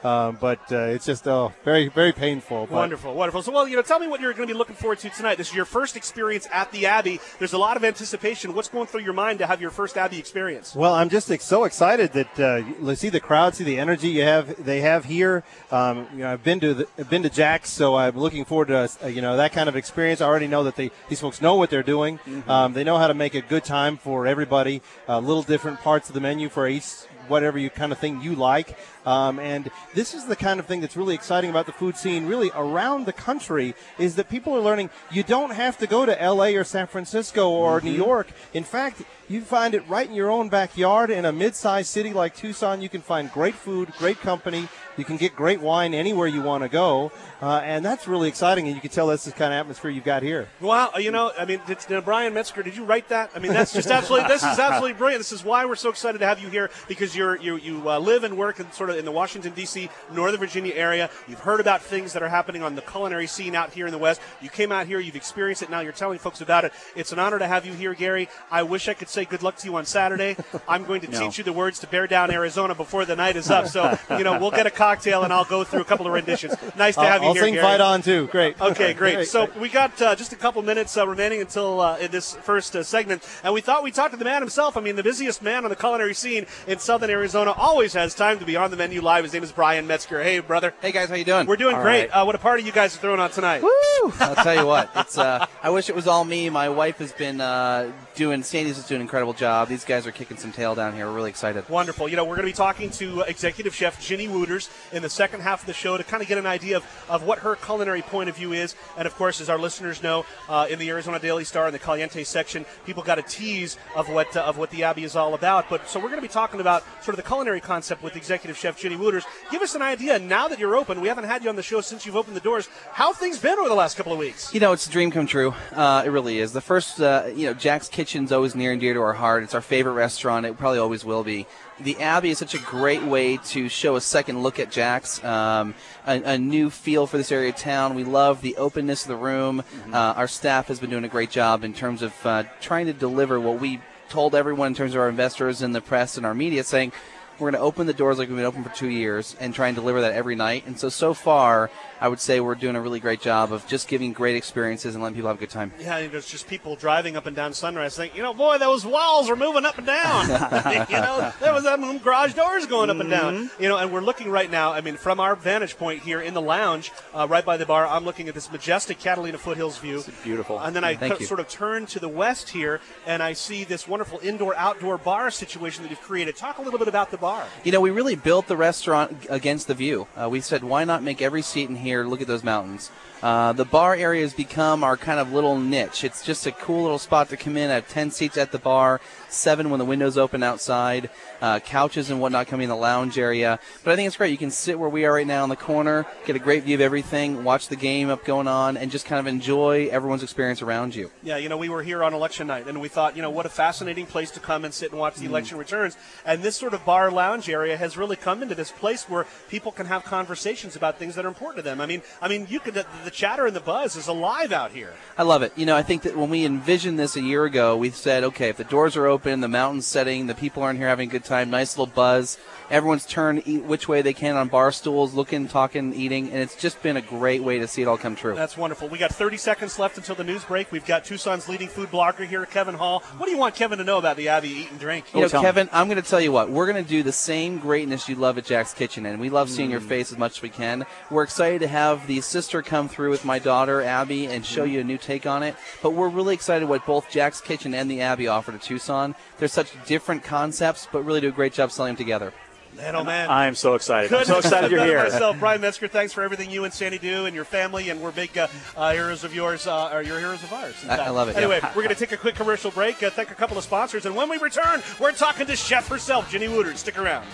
Um, but uh, it's just oh, very, very painful. But Wonderful, wonderful. So, well, you know, tell me what you're going to be looking forward to tonight. This is your first experience at the Abbey. There's a lot of anticipation. What's going through your mind to have your first Abbey experience? Well, I'm just ex- so excited that uh, see the crowd, see the energy you have. They have here. Um, you know, I've been to the, I've been to Jack's, so I'm looking forward to uh, you know that kind of experience. I already know that they these folks know what they're doing. Mm-hmm. Um, they know how to make a good time for everybody. Uh, little different parts of the menu for each whatever you kind of thing you like. Um, and this is the kind of thing that's really exciting about the food scene really around the country is that people are learning you don't have to go to L A or San Francisco or Mm-hmm. New York. In fact, you find it right in your own backyard in a mid-sized city like Tucson. You can find great food, great company. You can get great wine anywhere you want to go. Uh, and that's really exciting. And you can tell that's the kind of atmosphere you've got here. Well, you know, I mean, did, did Brian Metzger, did you write that? I mean, that's just absolutely, this is absolutely brilliant. This is why we're so excited to have you here because you're, you you uh, live and work in sort of in the Washington, D C, Northern Virginia area. You've heard about things that are happening on the culinary scene out here in the West. You came out here, you've experienced it, now you're telling folks about it. It's an honor to have you here, Gary. I wish I could say good luck to you on Saturday. I'm going to No. teach you the words to Bear Down, Arizona before the night is up. So, you know, we'll get a cocktail and I'll go through a couple of renditions. Nice to I'll, have you I'll here, sing Gary. Fight On, too. Great. Okay, great. Great. So we got uh, just a couple minutes uh, remaining until uh, in this first uh, segment, and we thought we'd talk to the man himself. I mean, the busiest man on the culinary scene in Southern Arizona always has time to be on the menu live. His name is Brian Metzger. Hey, brother. Hey, guys, how you doing? We're doing All great. right. Uh, what a party you guys are throwing on tonight. Woo! I'll tell you what. It's. Uh, I wish it was all me. My wife has been uh, doing. Sandy's is doing an incredible job. These guys are kicking some tail down here. We're really excited. Wonderful. You know, we're going to be talking to uh, executive chef Ginny Wooters in the second half of the show to kind of get an idea of, of what her culinary point of view is. And, of course, as our listeners know, uh, in the Arizona Daily Star in the Caliente section, people got a tease of what uh, of what the Abbey is all about. But so we're going to be talking about sort of the culinary concept with executive chef Ginny Wooters. Give us an idea, now that you're open, we haven't had you on the show since you've opened the doors, how have things been over the last couple of weeks? You know, it's a dream come true. Uh, it really is. The first, uh, you know, Jack's Kitchen's always near and dear to our heart. It's our favorite restaurant. It probably always will be. The Abbey is such a great way to show a second look at Jack's, um, a, a new feel for this area of town. We love the openness of the room. Mm-hmm. Uh, our staff has been doing a great job in terms of uh, trying to deliver what we told everyone in terms of our investors and the press and our media, saying we're going to open the doors like we've been open for two years and try and deliver that every night. And so, so far, I would say we're doing a really great job of just giving great experiences and letting people have a good time. Yeah, and there's just people driving up and down Sunrise thinking, you know, boy, those walls are moving up and down. you know, there was that garage doors going up and down. You know, and we're looking right now, I mean, from our vantage point here in the lounge, uh, right by the bar, I'm looking at this majestic Catalina Foothills view. It's beautiful. And then I Thank c- you. sort of turn to the west here, and I see this wonderful indoor-outdoor bar situation that you've created. Talk a little bit about the bar. You know, we really built the restaurant against the view. Uh, we said, why not make every seat in here look at those mountains? Uh, the bar area has become our kind of little niche. It's just a cool little spot to come in. I have ten seats at the bar, seven when the windows open outside, uh, couches and whatnot coming in the lounge area. But I think it's great. You can sit where we are right now in the corner, get a great view of everything, watch the game up going on, and just kind of enjoy everyone's experience around you. Yeah, you know, we were here on election night, and we thought, you know, what a fascinating place to come and sit and watch the Mm. election returns. And this sort of bar lounge area has really come into this place where people can have conversations about things that are important to them. I mean, I mean, you could the, the chatter and the buzz is alive out here. I love it. You know, I think that when we envisioned this a year ago, we said, okay, if the doors are open, the mountain's setting, the people are in here having a good time, nice little buzz, everyone's turned eat which way they can on bar stools, looking, talking, eating, and it's just been a great way to see it all come true. That's wonderful. We got thirty seconds left until the news break. We've got Tucson's leading food blogger here, Kevin Hall. What do you want Kevin to know about the Abbey Eat and Drink? You know, Kevin, I'm going to tell you what. We're going to do the same greatness you love at Jack's Kitchen, and we love seeing your face as much as we can. We're excited to have the sister come through with my daughter, Abby, and show you a new take on it. But we're really excited what both Jack's Kitchen and the Abbey offer to Tucson. They're such different concepts, but really do a great job selling them together. Man, oh, man. I'm so excited. Couldn't I'm so excited you're have done it here. Myself, Brian Metzger, thanks for everything you and Sandy do and your family, and we're big uh, uh, heroes of yours, uh, or you're heroes of ours. in I- fact. I love it, Anyway, yeah. we're going to take a quick commercial break, uh, thank a couple of sponsors, and when we return, we're talking to chef herself, Ginny Wooters. Stick around.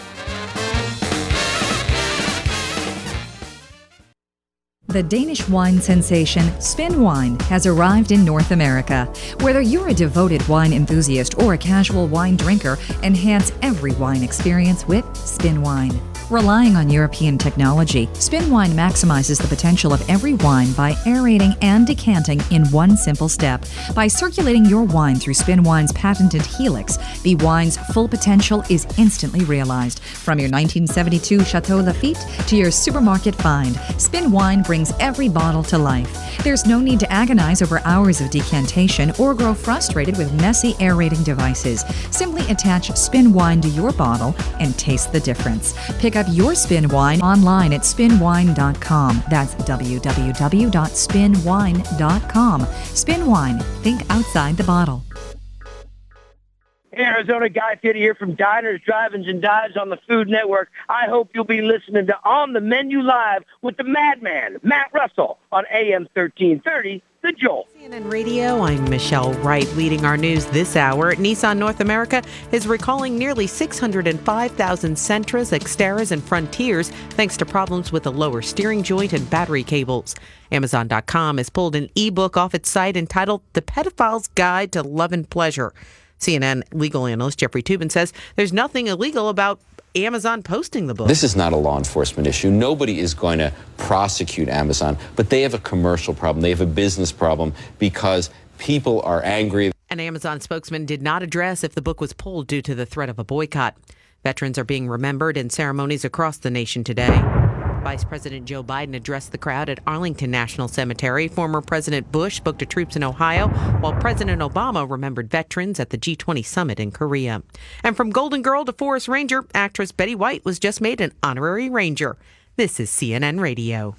The Danish wine sensation Spin Wine has arrived in North America. Whether you're a devoted wine enthusiast or a casual wine drinker, enhance every wine experience with Spin Wine. Relying on European technology, Spin Wine maximizes the potential of every wine by aerating and decanting in one simple step. By circulating your wine through Spin Wine's patented Helix, the wine's full potential is instantly realized. From your nineteen seventy-two Chateau Lafite to your supermarket find, Spin Wine brings every bottle to life. There's no need to agonize over hours of decantation or grow frustrated with messy aerating devices. Simply attach Spin Wine to your bottle and taste the difference. Pick up your Spin Wine online at spin wine dot com. That's w w w dot spin wine dot com. Spin Wine. Think outside the bottle. Hey, Arizona, Guy Fieri here from Diners, Drive-Ins, and Dives on the Food Network. I hope you'll be listening to On the Menu Live with the madman, Matt Russell, on A M thirteen thirty, The Jolt. C N N Radio, I'm Michelle Wright, leading our news this hour. Nissan North America is recalling nearly six hundred five thousand Sentras, Xteras, and Frontiers thanks to problems with the lower steering joint and battery cables. Amazon dot com has pulled an ebook off its site entitled The Pedophile's Guide to Love and Pleasure. C N N legal analyst Jeffrey Toobin says there's nothing illegal about Amazon posting the book. This is not a law enforcement issue. Nobody is going to prosecute Amazon, but they have a commercial problem. They have a business problem because people are angry. An Amazon spokesman did not address if the book was pulled due to the threat of a boycott. Veterans are being remembered in ceremonies across the nation today. Vice President Joe Biden addressed the crowd at Arlington National Cemetery. Former President Bush spoke to troops in Ohio, while President Obama remembered veterans at the G twenty summit in Korea. And from Golden Girl to Forest Ranger, actress Betty White was just made an honorary ranger. This is C N N Radio.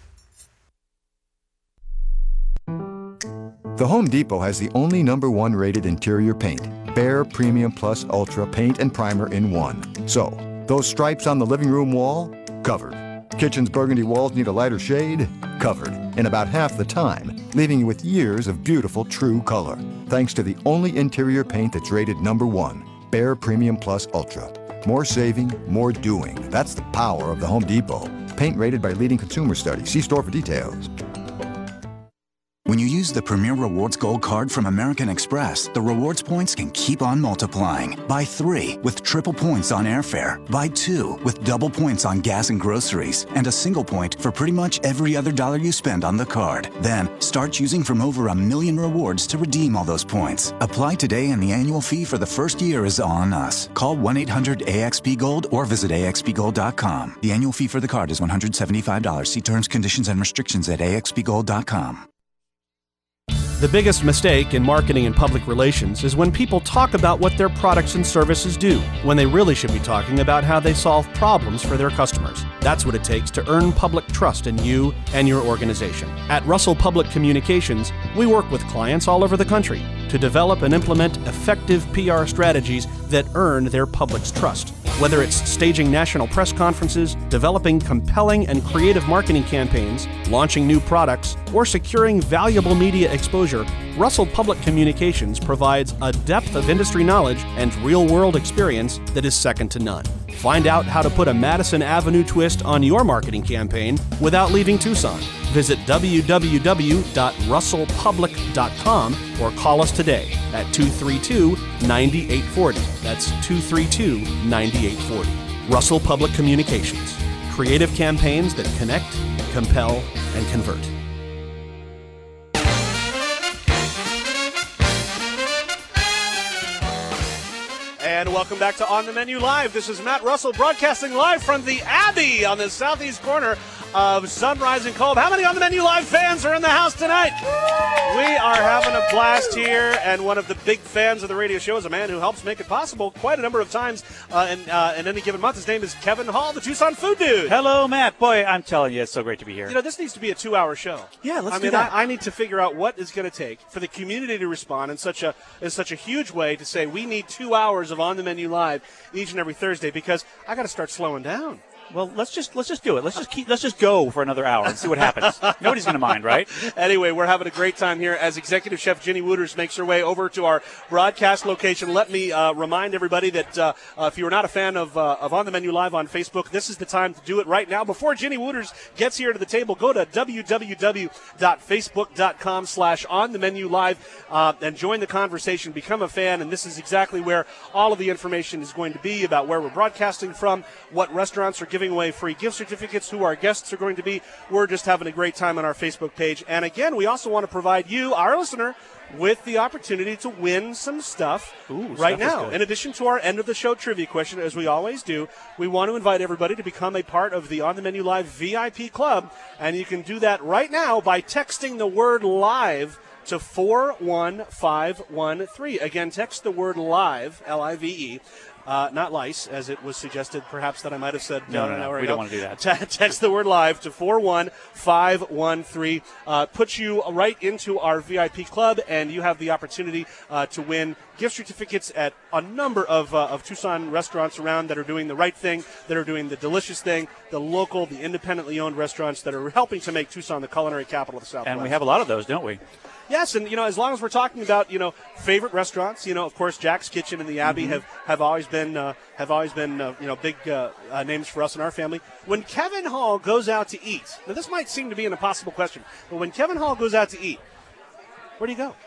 The Home Depot has the only number one rated interior paint, Behr Premium Plus Ultra paint and primer in one. So, those stripes on the living room wall, covered. Kitchen's burgundy walls need a lighter shade? Covered. In about half the time, leaving you with years of beautiful true color. Thanks to the only interior paint that's rated number one, Behr Premium Plus Ultra. More saving, more doing. That's the power of the Home Depot. Paint rated by leading consumer studies. See store for details. When you use the Premier Rewards Gold Card from American Express, the rewards points can keep on multiplying. Buy three with triple points on airfare. Buy two with double points on gas and groceries. And a single point for pretty much every other dollar you spend on the card. Then, start choosing from over a million rewards to redeem all those points. Apply today and the annual fee for the first year is on us. Call one eight hundred A X P Gold or visit A X P gold dot com. The annual fee for the card is one hundred seventy-five dollars. See terms, conditions, and restrictions at A X P gold dot com. The biggest mistake in marketing and public relations is when people talk about what their products and services do, when they really should be talking about how they solve problems for their customers. That's what it takes to earn public trust in you and your organization. At Russell Public Communications, we work with clients all over the country to develop and implement effective P R strategies that earn their public's trust. Whether it's staging national press conferences, developing compelling and creative marketing campaigns, launching new products, or securing valuable media exposure, Russell Public Communications provides a depth of industry knowledge and real-world experience that is second to none. Find out how to put a Madison Avenue twist on your marketing campaign without leaving Tucson. Visit w w w dot russell public dot com or call us today at two three two, nine eight four zero. That's two three two, nine eight four zero. Russell Public Communications. Creative campaigns that connect, compel, and convert. And welcome back to On the Menu Live. This is Matt Russell broadcasting live from the Abbey on the southeast corner of Sunrise and Kolb. How many On the Menu Live fans are in the house tonight? We are having a blast here, and one of the big fans of the radio show is a man who helps make it possible quite a number of times uh, in, uh, in any given month. His name is Kevin Hall, the Tucson Food Dude. Hello, Matt. Boy, I'm telling you, it's so great to be here. You know, this needs to be a two-hour show. Yeah, let's I do mean, that. I, I need to figure out what it's going to take for the community to respond in such a in such a huge way to say we need two hours of On the Menu Live each and every Thursday, because I got to start slowing down. Well, let's just let's just do it. Let's just keep let's just go for another hour and see what happens. Nobody's going to mind, right? Anyway, we're having a great time here as Executive Chef Ginny Wooters makes her way over to our broadcast location. Let me uh, remind everybody that uh, uh, if you're not a fan of uh, of On the Menu Live on Facebook, this is the time to do it right now. Before Ginny Wooters gets here to the table, go to w w w dot facebook dot com slash on the menu live uh, and join the conversation. Become a fan, and this is exactly where all of the information is going to be about where we're broadcasting from, what restaurants are giving giving away free gift certificates. Who our guests are going to be. We're just having a great time on our Facebook page. And again, we also want to provide you, our listener, with the opportunity to win some stuff Ooh, right stuff is now. good. In addition to our end of the show trivia question, as we always do, we want to invite everybody to become a part of the On the Menu Live V I P Club. And you can do that right now by texting the word live to four one five one three. Again, text the word live, L I V E. Uh, not lice, as it was suggested, perhaps, that I might have said No, uh, no, an no, hour we ago. don't want to do that. Te- text the word live to four one five one three. Uh, puts you right into our V I P club, and you have the opportunity uh, to win gift certificates at a number of, uh, of Tucson restaurants around that are doing the right thing, that are doing the delicious thing, the local, the independently owned restaurants that are helping to make Tucson the culinary capital of the Southwest. And we have a lot of those, don't we? Yes, and, you know, as long as we're talking about, you know, favorite restaurants, you know, of course, Jack's Kitchen and the Abbey Mhm. have, have always been, uh, have always been, uh, you know, big uh, uh, names for us in our family. When Kevin Hall goes out to eat, now this might seem to be an impossible question, but when Kevin Hall goes out to eat, where do you go?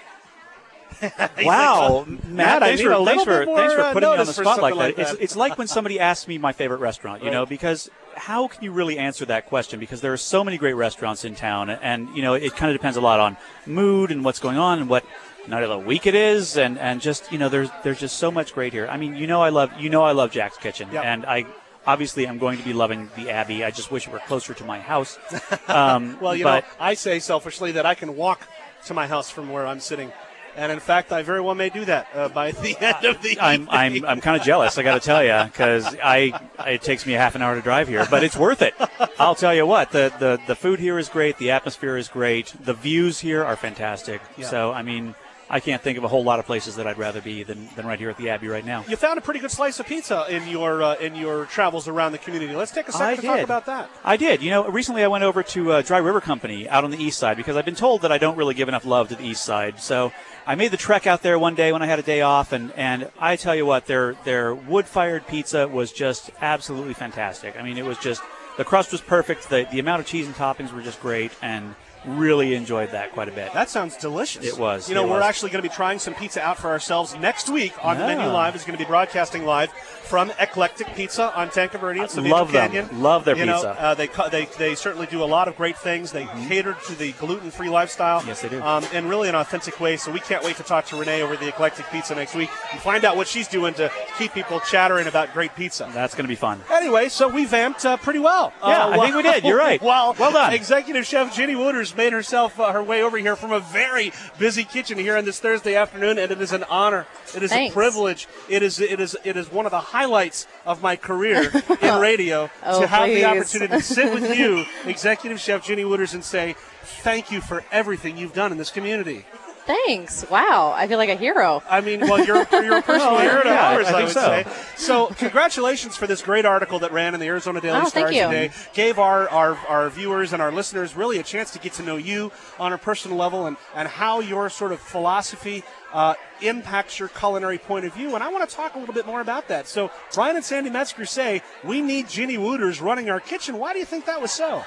Wow, like, Matt, Matt, I thanks need for, a little thanks for, bit more, thanks for uh, putting me on the notice for spot like something that. like It's, that. it's like when somebody asks me my favorite restaurant, you Right. know, because how can you really answer that question? Because there are so many great restaurants in town, and, you know, it kind of depends a lot on mood and what's going on and what night of the week it is, and, and just, you know, there's there's just so much great here. I mean, you know I love you know I love Jack's Kitchen, Yep. and I obviously I'm going to be loving the Abbey. I just wish it were closer to my house. Um, well, you but, know, I say selfishly that I can walk to my house from where I'm sitting. And, in fact, I very well may do that uh, by the end of the I'm evening. I'm I'm kind of jealous. I got to tell you, because I it takes me a half an hour to drive here, but it's worth it. I'll tell you what, the the the food here is great, the atmosphere is great, the views here are fantastic. Yeah. So I mean, I can't think of a whole lot of places that I'd rather be than, than right here at the Abbey right now. You found a pretty good slice of pizza in your uh, in your travels around the community. Let's take a second I to did. talk about that. I did. You know, recently I went over to uh, Dry River Company out on the east side because I've been told that I don't really give enough love to the east side. So I made the trek out there one day when I had a day off, and, and I tell you what, their their wood-fired pizza was just absolutely fantastic. I mean, it was just, the crust was perfect, the, the amount of cheese and toppings were just great, and really enjoyed that quite a bit. That sounds delicious. It was. You know, it we're was. actually going to be trying some pizza out for ourselves next week on the Yeah. Menu Live. Is going to be broadcasting live from Eclectic Pizza on Tanca Verde and Savannah Love them. Canyon. Love their you know, pizza. uh, they, cu- they they certainly do a lot of great things. They Mm-hmm. cater to the gluten-free lifestyle. Yes, they do. Um, in really an authentic way. So we can't wait to talk to Renee over the Eclectic Pizza next week and find out what she's doing to keep people chattering about great pizza. That's going to be fun. Anyway, so we vamped uh, pretty well. Yeah, uh, I think we did. You're right. Well, Well done. Executive Chef Ginny Wooters made herself uh, her way over here from a very busy kitchen here on this Thursday afternoon, and it is an honor. It is Thanks. a privilege. It is it is it is one of the highlights of my career in radio Oh, to have please. the opportunity to sit with you, Executive Chef Ginny Wooters, and say thank you for everything you've done in this community. Thanks. Wow. I feel like a hero. I mean, well, you're, you're a personal Oh, hero to yeah, ours, I I, think would so. say. So congratulations for this great article that ran in the Arizona Daily Oh, Star thank you. today. Gave our, our, our viewers and our listeners really a chance to get to know you on a personal level and, and how your sort of philosophy uh, impacts your culinary point of view. And I want to talk a little bit more about that. So Brian and Sandy Metzger say, we need Ginny Wooters running our kitchen. Why do you think that was so?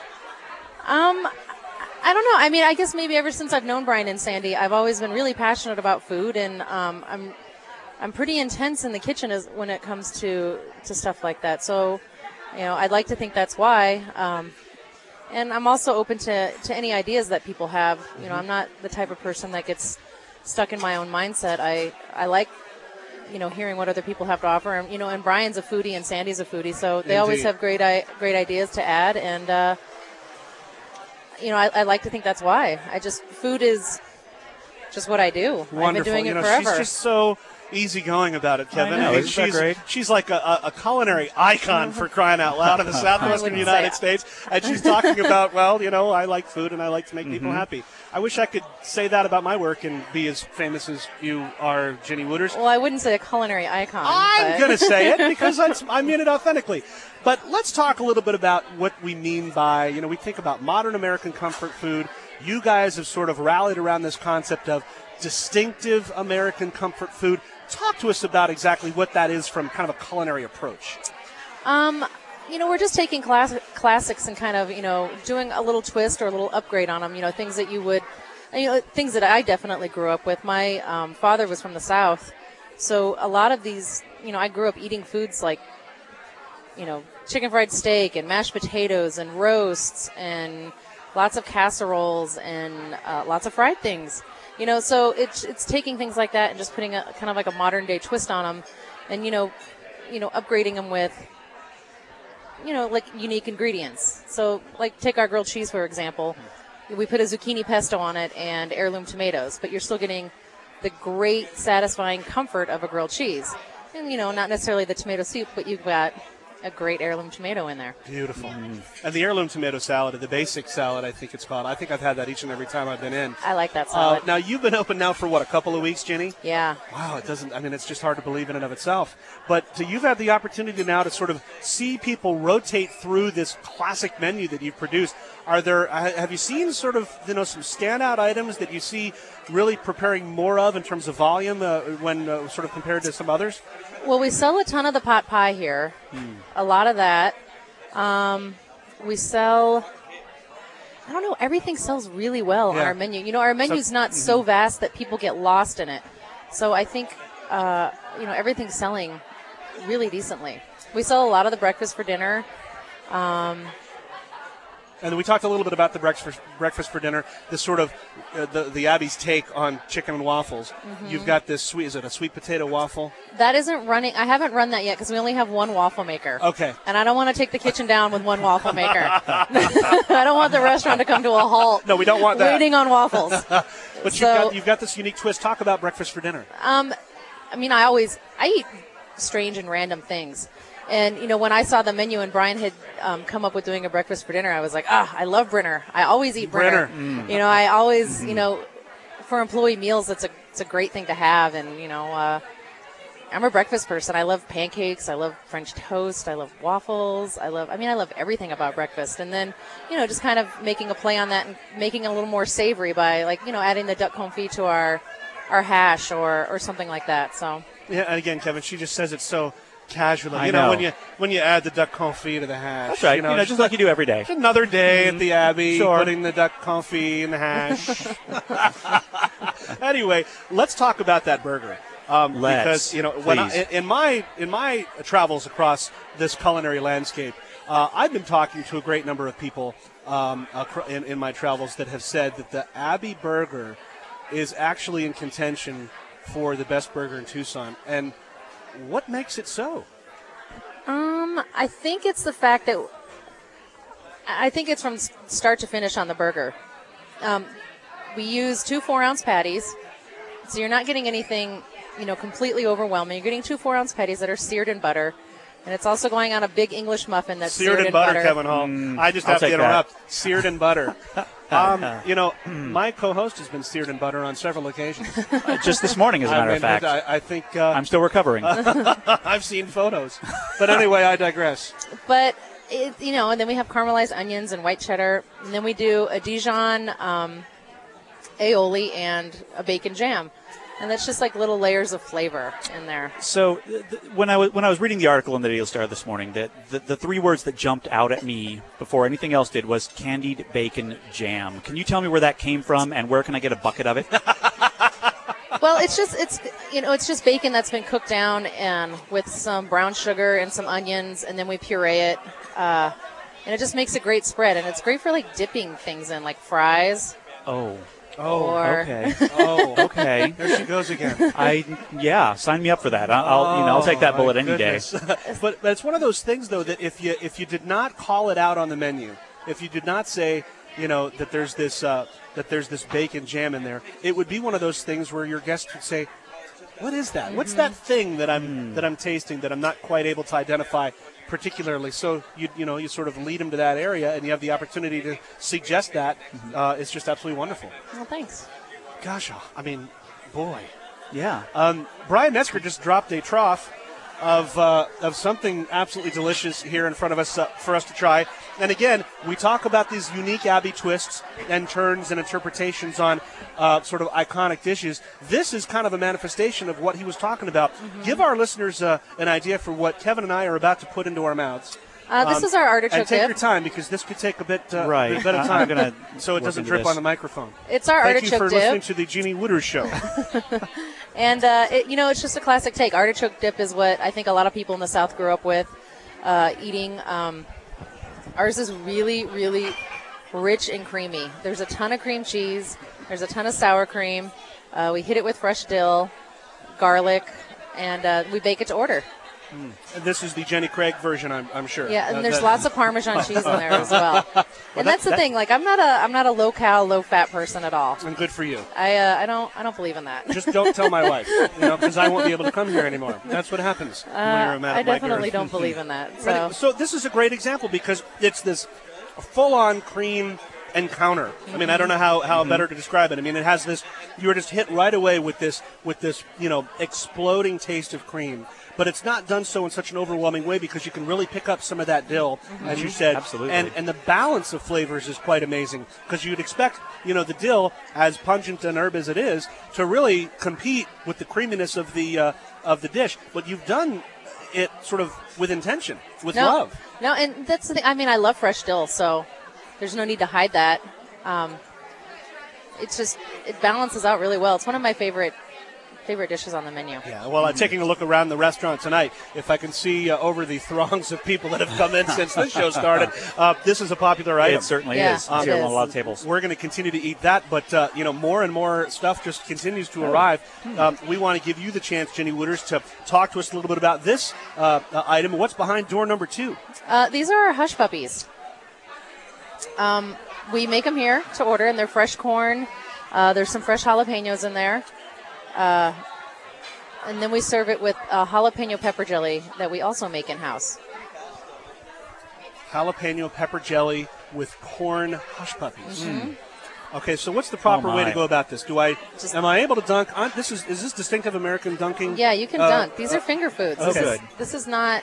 Um, I don't know. I mean, I guess maybe ever since I've known Brian and Sandy, I've always been really passionate about food, and um, I'm I'm pretty intense in the kitchen as when it comes to, to stuff like that. So, you know, I'd like to think that's why. Um, and I'm also open to, to any ideas that people have. You know, I'm not the type of person that gets stuck in my own mindset. I I like, you know, hearing what other people have to offer. And, you know, and Brian's a foodie and Sandy's a foodie, so they always Indeed. have great I, great ideas to add. And uh, you know, I, I like to think that's why. I just food is just what I do. Wonderful. I've been doing you it know, forever. she's just so easygoing about it, Kevin. I know, mean, isn't that she's, great? she's like a, a, a culinary icon for crying out loud in the southwestern wouldn't United say States. And she's talking about, well, you know, I like food and I like to make people Mhm. happy. I wish I could say that about my work and be as famous as you are, Ginny Wooters. Well, I wouldn't say a culinary icon. I'm but- going to say it because that's, I mean it authentically. But let's talk a little bit about what we mean by, you know, we think about modern American comfort food. You guys have sort of rallied around this concept of distinctive American comfort food. Talk to us about exactly what that is from kind of a culinary approach. Um, you know, we're just taking class- classics and kind of, you know, doing a little twist or a little upgrade on them. You know, things that you would, you know, things that I definitely grew up with. My um, father was from the South, so a lot of these, you know, I grew up eating foods like, you know, chicken fried steak and mashed potatoes and roasts and lots of casseroles and uh, lots of fried things. You know, so it's it's taking things like that and just putting a kind of like a modern day twist on them, and you know, you know, upgrading them with, you know, like unique ingredients. So, like take our grilled cheese for example. We put a zucchini pesto on it and heirloom tomatoes, but you're still getting the great, satisfying comfort of a grilled cheese. And, you know, not necessarily the tomato soup, but you've got a great heirloom tomato in there. Beautiful. Mm. And the heirloom tomato salad, or the basic salad, I think it's called. I think I've had that each and every time I've been in. I like that salad. Uh, now, you've been open now for, what, a couple of weeks, Jenny? Yeah. Wow, it doesn't, I mean, it's just hard to believe in and of itself. But uh, you've had the opportunity now to sort of see people rotate through this classic menu that you've produced. Are there, uh, have you seen sort of, you know, some standout items that you see really preparing more of in terms of volume uh, when uh, sort of compared to some others? Well, we sell a ton of the pot pie here, hmm. a lot of that. Um, we sell, I don't know, everything sells really well Yeah. on our menu. You know, our menu's So- not so vast that people get lost in it. So I think, uh, you know, everything's selling really decently. We sell a lot of the breakfast for dinner. Um, And we talked a little bit about the breakfast breakfast for dinner. This sort of uh, the the Abbey's take on chicken and waffles. Mhm. You've got this sweet. Is it a sweet potato waffle? that isn't running. I haven't run that yet because we only have one waffle maker. Okay. And I don't want to take the kitchen down with one waffle maker. I don't want the restaurant to come to a halt. No, we don't want that. Waiting on waffles. But you've So- got you've got this unique twist. Talk about breakfast for dinner. Um, I mean, I always I eat strange and random things, and you know, when I saw the menu and Brian had um, come up with doing a breakfast for dinner, I was like, ah, I love Brinner. I always eat Brinner. Brinner. Mm. You know, I always, you know, for employee meals, it's a it's a great thing to have, and you know, uh, I'm a breakfast person. I love pancakes. I love French toast. I love waffles. I love. I mean, I love everything about breakfast, and then you know, just kind of making a play on that and making it a little more savory by like you know, adding the duck confit to our our hash or or something like that. So. Yeah, and again, Kevin, she just says it so casually. I you know, know. when you when you add the duck confit to the hash. That's right. You know, You know, just like you do every day. Just another day at the Abbey, Sure. putting the duck confit in the hash. Anyway, let's talk about that burger. Um, Let's, because you know, when I, please. in my in my travels across this culinary landscape, uh, I've been talking to a great number of people um, acro- in, in my travels that have said that the Abbey burger is actually in contention for the best burger in Tucson. And what makes it so? Um, I think it's the fact that I think it's from s- start to finish on the burger. Um, we use two four-ounce patties, so you're not getting anything, you know, completely overwhelming. You're getting two four-ounce patties that are seared in butter, and it's also going on a big English muffin that's Seared seared, in butter, butter. Kevin Hall. Mm, I just I'll have to take that. interrupt. Seared in butter. Um, you know, my co-host has been seared in butter on several occasions. Just this morning, as a I matter mean, of fact. I, I think uh, I'm still recovering. I've seen photos, but anyway, I digress. But it, you know, and then we have caramelized onions and white cheddar, and then we do a Dijon um, aioli and a bacon jam, and that's just like little layers of flavor in there. So th- th- when I was when I was reading the article in the Daily Star this morning, that the, the three words that jumped out at me before anything else did was candied bacon jam. Can you tell me where that came from, and where can I get a bucket of it? Well, it's just it's you know it's just bacon that's been cooked down and with some brown sugar and some onions, and then we puree it, uh, and it just makes a great spread, and it's great for like dipping things in, like fries. Oh. Oh, Or- okay. Oh, okay. There she goes again. I yeah, sign me up for that. I- I'll you know I'll take that Oh, bullet my any day. goodness. but, but it's one of those things, though, that if you if you did not call it out on the menu, if you did not say, you know, that there's this uh, that there's this bacon jam in there, it would be one of those things where your guests would say, "What is that? What's that thing that I'm that I'm tasting that I'm not quite able to identify particularly?" So you you know you sort of lead them to that area, and you have the opportunity to suggest that. Uh, it's just absolutely wonderful. Well, thanks. Gosh, I mean, boy. Yeah. Um, Brian Metzger just dropped a trough of uh, of something absolutely delicious here in front of us uh, for us to try. And again, we talk about these unique Abbey twists and turns and interpretations on uh, sort of iconic dishes. This is kind of a manifestation of what he was talking about. Mm-hmm. Give our listeners uh, an idea for what Kevin and I are about to put into our mouths. Uh, this Um, is our artichoke And take dip. your time, because this could take a bit, uh, Right. a bit of I'm time, gonna so it look doesn't into drip this. on the microphone. It's our Thank artichoke you for dip. listening to the Jeannie Wooders Show. And, uh, it, you know, it's just a classic take. Artichoke dip is what I think a lot of people in the South grew up with. uh, eating. Um, ours is really, really rich and creamy. There's a ton of cream cheese. There's a ton of sour cream. Uh, we hit it with fresh dill, garlic, and uh, we bake it to order. Mm. And this is the Jenny Craig version, I'm, I'm sure. Yeah, and uh, there's that, lots of Parmesan cheese in there as well. well and that, that's the that, thing. Like, I'm not a I'm not a low cal, low fat person at all. And good for you. I uh, I don't I don't believe in that. Just don't tell my wife, you know, because I won't be able to come here anymore. That's what happens Uh, when you're a man I of my definitely girth. don't believe in that. So. Right. So this is a great example because it's this full-on cream encounter. I mean, I don't know how, how Mm-hmm. better to describe it. I mean, it has this. You were just hit right away with this with this you know exploding taste of cream. But it's not done so in such an overwhelming way because you can really pick up some of that dill, Mm-hmm. as you said. Absolutely. And and the balance of flavors is quite amazing because you'd expect, you know, the dill, as pungent an herb as it is, to really compete with the creaminess of the uh, of the dish. But you've done it sort of with intention, with no, love. No, and that's the thing. I mean, I love fresh dill, so there's no need to hide that. Um, it's just, it balances out really well. It's one of my favorite favorite dishes on the menu. Yeah, well, uh, taking a look around the restaurant tonight, if I can see uh, over the throngs of people that have come in since this show started, uh, this is a popular item. It certainly Yeah, is. It's it here is. on a lot of tables. We're going to continue to eat that, but uh, you know, more and more stuff just continues to arrive. Um, we want to give you the chance, Jenny Wooters, to talk to us a little bit about this uh, uh, item. What's behind door number two? Uh, these are our hush puppies. Um, we make them here to order, and they're fresh corn. Uh, there's some fresh jalapenos in there. Uh, and then we serve it with uh, jalapeno pepper jelly that we also make in-house. Jalapeno pepper jelly with corn hush puppies. Mhm. Okay, so what's the proper Oh, way to my. go about this? Do I am I able to dunk? Uh, this is is this distinctive American dunking? Yeah, you can Uh, dunk. These are finger foods. oh, This is, good. this is not...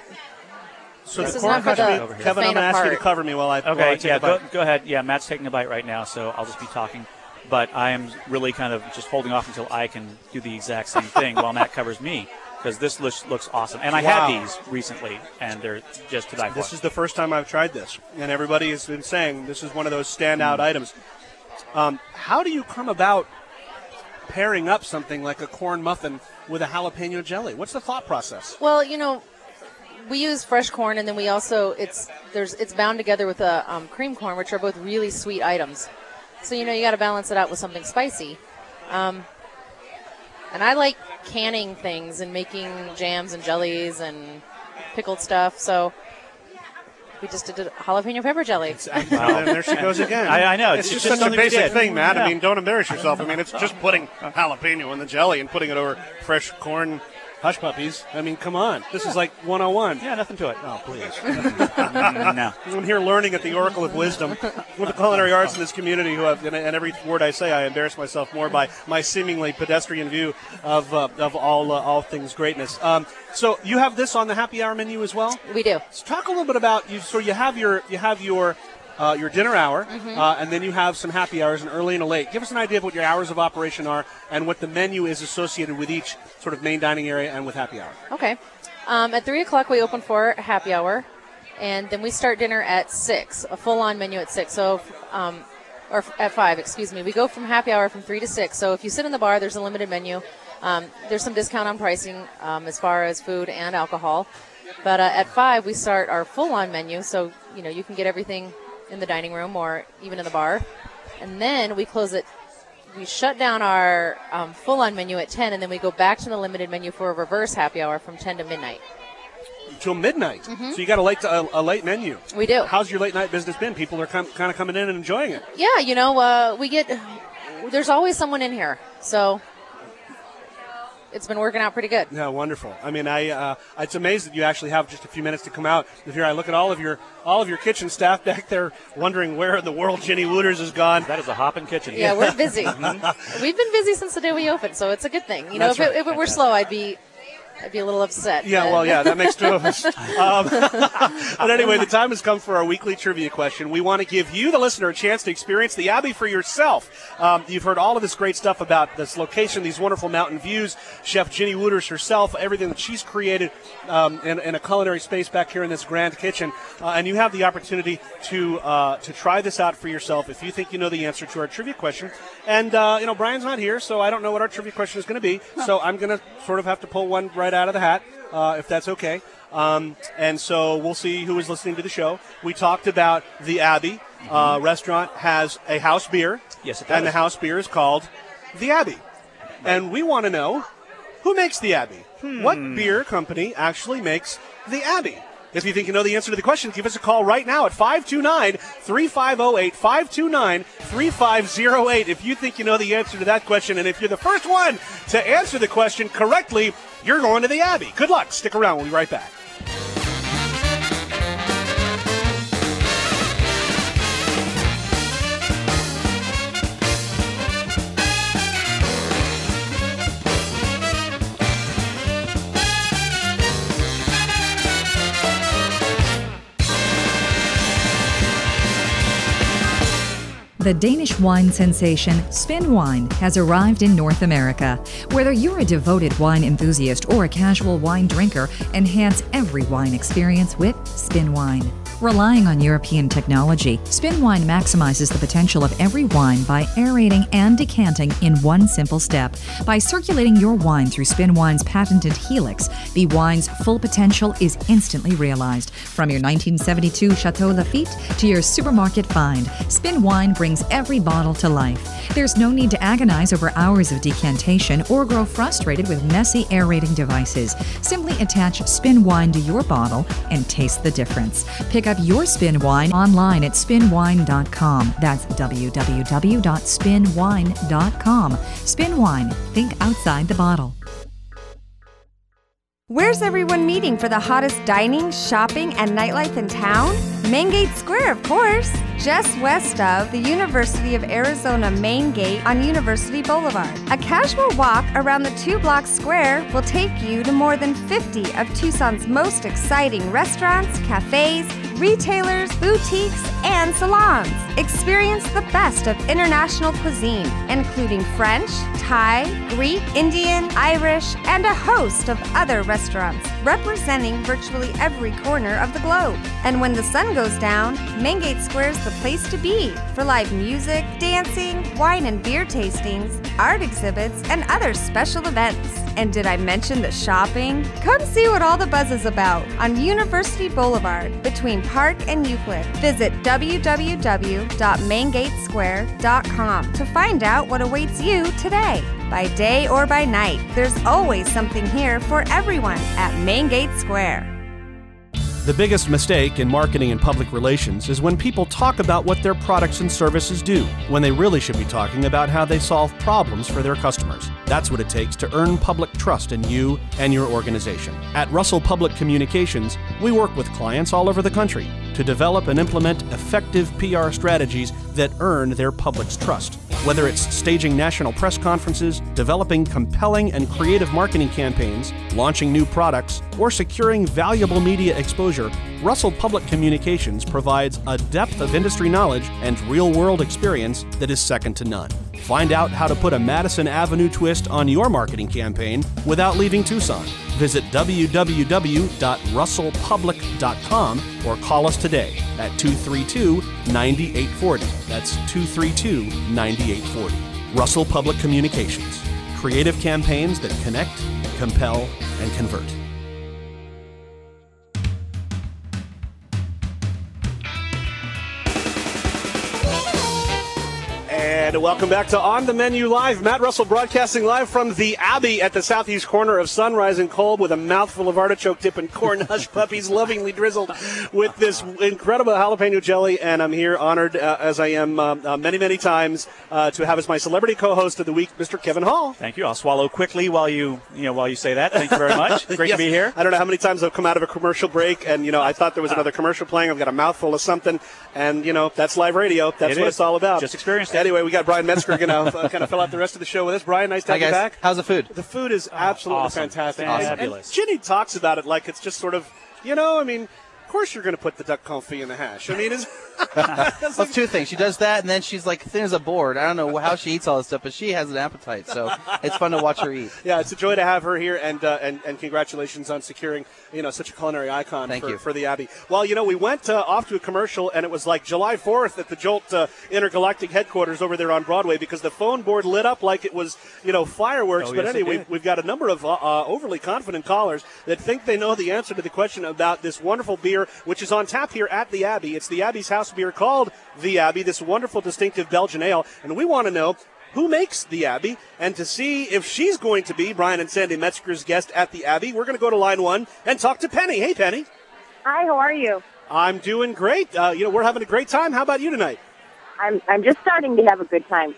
So This the is corn not for hush the- puppies- over here. Kevin, I'm faint going to of ask you to heart. cover me while I while I Okay, take yeah, a go, bite. go ahead. Yeah, Matt's taking a bite right now, so I'll just be talking. But I am really kind of just holding off until I can do the exact same thing while Matt covers me, because this looks, looks awesome. And I Wow. had these recently, and they're just to die for. This is the first time I've tried this, and everybody has been saying this is one of those standout items. Um, how do you come about pairing up something like a corn muffin with a jalapeno jelly? What's the thought process? Well, you know, we use fresh corn, and then we also it's there's it's bound together with a um, cream corn, which are both really sweet items. So you know you got to balance it out with something spicy. Um, and I like canning things and making jams and jellies and pickled stuff. So we just did a jalapeno pepper jelly. Well, there she goes again. I, I know. It's, It's, just, such a something we basic did. thing, Matt. Yeah. I mean, don't embarrass yourself. I mean, it's just putting jalapeno in the jelly and putting it over fresh corn hush puppies. I mean, come on. This is like one oh one. Yeah, nothing to it. Oh, please. No. I'm here learning at the Oracle of Wisdom with the culinary arts in this community, who have, and, and every word I say, I embarrass myself more by my seemingly pedestrian view of uh, of all uh, all things greatness. Um, so you have this on the happy hour menu as well. We do. Let's talk a little bit about you. So you have your you have your uh, your dinner hour, Mhm. uh, and then you have some happy hours, an early and a late. Give us an idea of what your hours of operation are and what the menu is associated with each sort of main dining area and with happy hour. Okay. Um, at three o'clock, we open for happy hour, and then we start dinner at six, a full-on menu at six. So, um, or f- at five, excuse me. We go from happy hour from three to six. So if you sit in the bar, there's a limited menu. Um, there's some discount on pricing um, as far as food and alcohol. But uh, at five, we start our full-on menu. So, you know, you can get everything in the dining room or even in the bar. And then we close it. We shut down our um, full-on menu at ten, and then we go back to the limited menu for a reverse happy hour from ten to midnight. Till midnight. Mhm. So you got a late a, a late menu. We do. How's your late night business been? People are com- kind of coming in and enjoying it. Yeah, you know, uh, we get, there's always someone in here. So it's been working out pretty good. Yeah, wonderful. I mean, I uh, it's amazing that you actually have just a few minutes to come out. If here I look at all of your all of your kitchen staff back there, wondering where in the world Jenny Wooters has gone. That is a hopping kitchen. Yeah, we're busy. We've been busy since the day we opened, so it's a good thing. You know, That's if, right. it, if it were slow, I'd be, I'd be a little upset. Yeah, but- well, yeah, that makes two of us. Um, but anyway, the time has come for our weekly trivia question. We want to give you, the listener, a chance to experience the Abbey for yourself. Um, you've heard all of this great stuff about this location, these wonderful mountain views, Chef Jenny Wooters herself, everything that she's created um, in, in a culinary space back here in this grand kitchen. Uh, and you have the opportunity to uh, to try this out for yourself if you think you know the answer to our trivia question. And, uh, you know, Brian's not here, so I don't know what our trivia question is going to be. So I'm going to sort of have to pull one right out of the hat. uh, if that's okay. Um, and so we'll see who is listening to the show. We talked about the Abbey mm-hmm. uh, restaurant has a house beer. Yes, it does. And the house beer is called the Abbey. Right. And we want to know who makes the Abbey. Hmm. What beer company actually makes the Abbey? If you think you know the answer to the question, give us a call right now at five two nine, three five zero eight, five two nine, three five zero eight if you think you know the answer to that question. And if you're the first one to answer the question correctly, you're going to the Abbey. Good luck. Stick around. We'll be right back. The Danish wine sensation Spin Wine has arrived in North America. Whether you're a devoted wine enthusiast or a casual wine drinker, enhance every wine experience with Spin Wine. Relying on European technology, Spin Wine maximizes the potential of every wine by aerating and decanting in one simple step. By circulating your wine through Spin Wine's patented Helix, the wine's full potential is instantly realized. From your nineteen seventy-two Chateau Lafite to your supermarket find, Spin Wine brings every bottle to life. There's no need to agonize over hours of decantation or grow frustrated with messy aerating devices. Simply attach Spin Wine to your bottle and taste the difference. Pick up your Spin Wine online at spin wine dot com. That's w w w dot spin wine dot com. Spin Wine. Think outside the bottle. Where's everyone meeting for the hottest dining, shopping, and nightlife in town? Main Gate Square, of course. Just west of the University of Arizona Main Gate on University Boulevard. A casual walk around the two-block square will take you to more than fifty of Tucson's most exciting restaurants, cafes, retailers, boutiques, and salons. Experience the best of international cuisine, including French, Thai, Greek, Indian, Irish, and a host of other restaurants representing virtually every corner of the globe. And when the sun goes down, Main Gate Square is the place to be for live music, dancing, wine and beer tastings, art exhibits, and other special events. And did I mention the shopping? Come see what all the buzz is about on University Boulevard between Park and Euclid. Visit w w w dot main gate square dot com to find out what awaits you today. By day or by night, there's always something here for everyone at Main Gate Square. The biggest mistake in marketing and public relations is when people talk about what their products and services do, when they really should be talking about how they solve problems for their customers. That's what it takes to earn public trust in you and your organization. At Russell Public Communications, we work with clients all over the country to develop and implement effective P R strategies that earn their public's trust. Whether it's staging national press conferences, developing compelling and creative marketing campaigns, launching new products, or securing valuable media exposure, Russell Public Communications provides a depth of industry knowledge and real-world experience that is second to none. Find out how to put a Madison Avenue twist on your marketing campaign without leaving Tucson. Visit w w w dot russell public dot com or call us today at two three two, nine eight four zero. That's two three two, nine eight four zero. Russell Public Communications. Creative campaigns that connect, compel, and convert. And welcome back to On the Menu Live. Matt Russell broadcasting live from the Abbey at the southeast corner of Sunrise and Kolb with a mouthful of artichoke dip and corn hush puppies lovingly drizzled with this incredible jalapeno jelly. And I'm here honored, uh, as I am uh, uh, many, many times, uh, to have as my celebrity co-host of the week, Mister Kevin Hall. Thank you. I'll swallow quickly while you, you know, while you say that. Thank you very much. Great Yes. to be here. I don't know how many times I've come out of a commercial break, and, you know, I thought there was another commercial playing. I've got a mouthful of something, and, you know, that's live radio. That's It what is. it's all about. Just experienced it. Anyway, we got Brian Metzger going to uh, kind of fill out the rest of the show with us. Brian, nice to Hi, have you guys. back. How's the food? The food is absolutely awesome. fantastic. Awesome. And, and Fabulous. Ginny talks about it like it's just sort of, you know, I mean, of course you're going to put the duck confit in the hash. I mean, it's well, it's two things. She does that, and then she's like thin as a board. I don't know how she eats all this stuff, but she has an appetite, so it's fun to watch her eat. Yeah, it's a joy to have her here, and uh, and, and congratulations on securing, you know, such a culinary icon Thank for, you. for the Abbey. Well, you know, we went uh, off to a commercial, and it was like July fourth at the Jolt uh, Intergalactic headquarters over there on Broadway, because the phone board lit up like it was, you know, fireworks. Oh, but yes, it anyway, did. we've got a number of uh, uh, overly confident callers that think they know the answer to the question about this wonderful beer, which is on tap here at the Abbey. It's the Abbey's house beer called the Abbey, this wonderful, distinctive Belgian ale. And we want to know who makes the Abbey, and to see if she's going to be Brian and Sandy Metzger's guest at the Abbey, we're going to go to line one and talk to Penny. Hey, Penny. Hi, how are you? I'm doing great. Uh, you know, we're having a great time. How about you tonight? I'm I'm just starting to have a good time.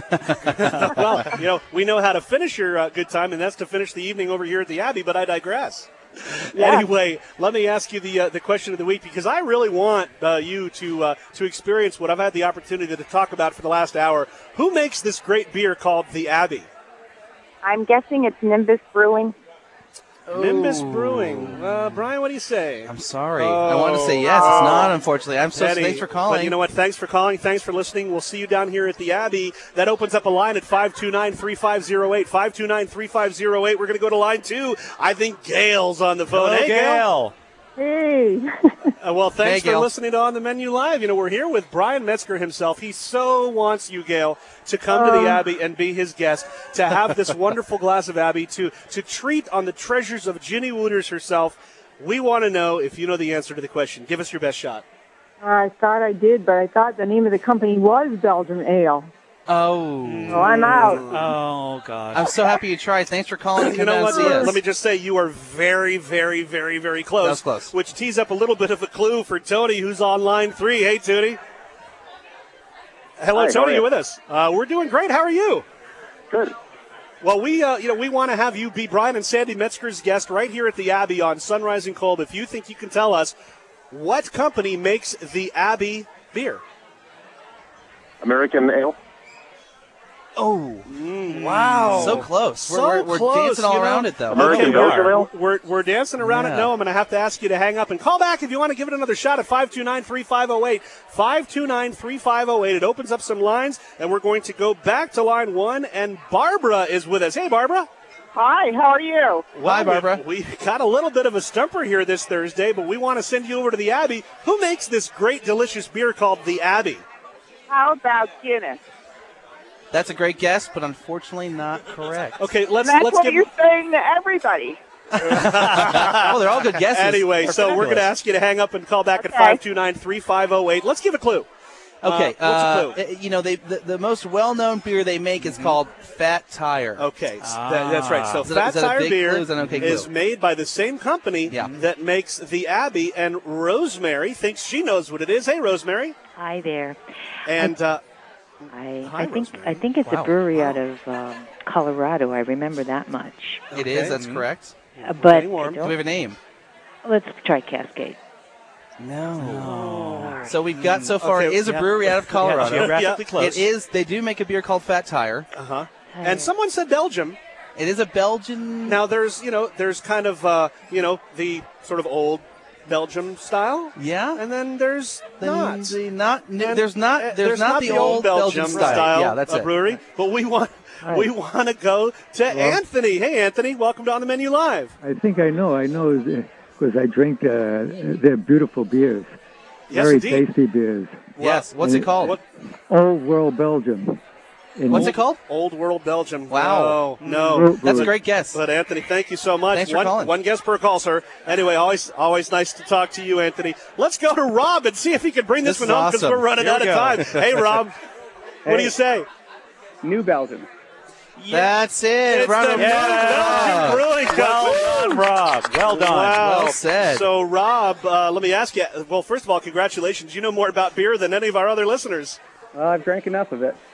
Well, you know, we know how to finish your uh, good time, and that's to finish the evening over here at the Abbey, but I digress. Yeah. Anyway, let me ask you the uh, the question of the week, because I really want uh, you to uh, to experience what I've had the opportunity to talk about for the last hour. Who makes this great beer called the Abbey? I'm guessing it's Nimbus Brewing. Nimbus Brewing. Uh, Brian, what do you say? I'm sorry. I wanted to say yes. It's not, unfortunately. I'm so Penny, thanks for calling. But you know what? Thanks for calling. Thanks for listening. We'll see you down here at the Abbey. That opens up a line at five two nine, three five zero eight. five two nine, three five zero eight. We're going to go to line two. I think Gail's on the phone. Hello, Hey, Gail. Gail. Hey. Uh, well, thanks Hey, for Gail. listening to On the Menu Live. You know, we're here with Brian Metzger himself. He so wants you, Gail, to come to the Um. Abbey and be his guest, to have this wonderful glass of Abbey, to, to treat on the treasures of Ginny Wooters herself. We want to know if you know the answer to the question. Give us your best shot. I thought I did, but I thought the name of the company was Belgian Ale. Oh. So I'm out. Oh, gosh. I'm so happy you tried. Thanks for calling and You coming know down what? and see us. Let me just say you are very, very, very, very close. That was close. Which tees up a little bit of a clue for Tony, who's on line three. Hey, Tony. Hello, Hi, how Tony. are You you? with us? Uh, we're doing great. How are you? Good. Well, we, uh, you know, we want to have you be Brian and Sandy Metzger's guest right here at the Abbey on Sunrise and Cold. If you think you can tell us what company makes the Abbey beer. American Ale. Oh, wow. So close. So we're we're, we're close, dancing all you know? around it, though. American Okay, we Belgian are. Ale? We're, we're dancing around Yeah. it. No, I'm going to have to ask you to hang up and call back if you want to give it another shot at five two nine, three five zero eight. five two nine, three five zero eight. It opens up some lines, and we're going to go back to line one, and Barbara is with us. Hey, Barbara. Hi, how are you? Hi, Barbara. We, we got a little bit of a stumper here this Thursday, but we want to send you over to the Abbey. Who makes this great, delicious beer called the Abbey? How about Guinness? That's a great guess, but unfortunately not correct. Okay, let's That's let's what give. you're saying to everybody. Oh, they're all good guesses. Anyway, They're so we're going to fabulous. ask you to hang up and call back at Okay. five two nine, three five zero eight. Let's give a clue. Okay, Uh, what's a clue? uh, you know, they the, the most well-known beer they make is called Fat Tire. Okay, s- that, that's right. So Is that a- Fat is that a Tire big beer clue? Is that an okay is clue? made by the same company Yeah. that makes the Abbey, and Rosemary thinks she knows what it is. Hey, Rosemary. Hi there. And uh, I, Hi, I think Rosemary. I think it's Wow. a brewery out of um, Colorado. I remember that much. It is. That's correct. Uh, but Getting warm. I Do we don't- have a name? let's try Cascade. No. So we've got so far Okay, it is a yeah. brewery out of Colorado. Yeah, geographically close. It is. They do make a beer called Fat Tire. uh-huh. And someone said Belgium. It is a Belgian. Now there's, you know, there's kind of, uh, you know, the sort of old Belgium style, Yeah. and then there's The- not. the not. And, there's not. uh, There's, not, the, old Belgian, style. Yeah, that's uh, it. brewery. But we want we want to go to Anthony. Hey, Anthony, welcome to On the Menu Live. I think I know. I know because I drink uh, their beautiful beers. Yes, Very indeed. tasty beers. Yes. What's it called? What, Old World Belgium. In What's it called? Old World Belgium. Wow. No, no. Brew- That's a brewery. great guess. But Anthony, thank you so much. Thanks for one, calling. one guest per call, sir. Anyway, always always nice to talk to you, Anthony. Let's go to Rob and see if he can bring this, This one is home because awesome. we're running Here out we of go. time. Hey, Rob, what do Hey. you say? New Belgium. That's it. It's Round the of New Belgium applause. Brewing Company. Well done, Rob. Well done. Wow. Well said. So, Rob, uh, let me ask you. Well, first of all, congratulations. You know more about beer than any of our other listeners. Well, I've drank enough of it.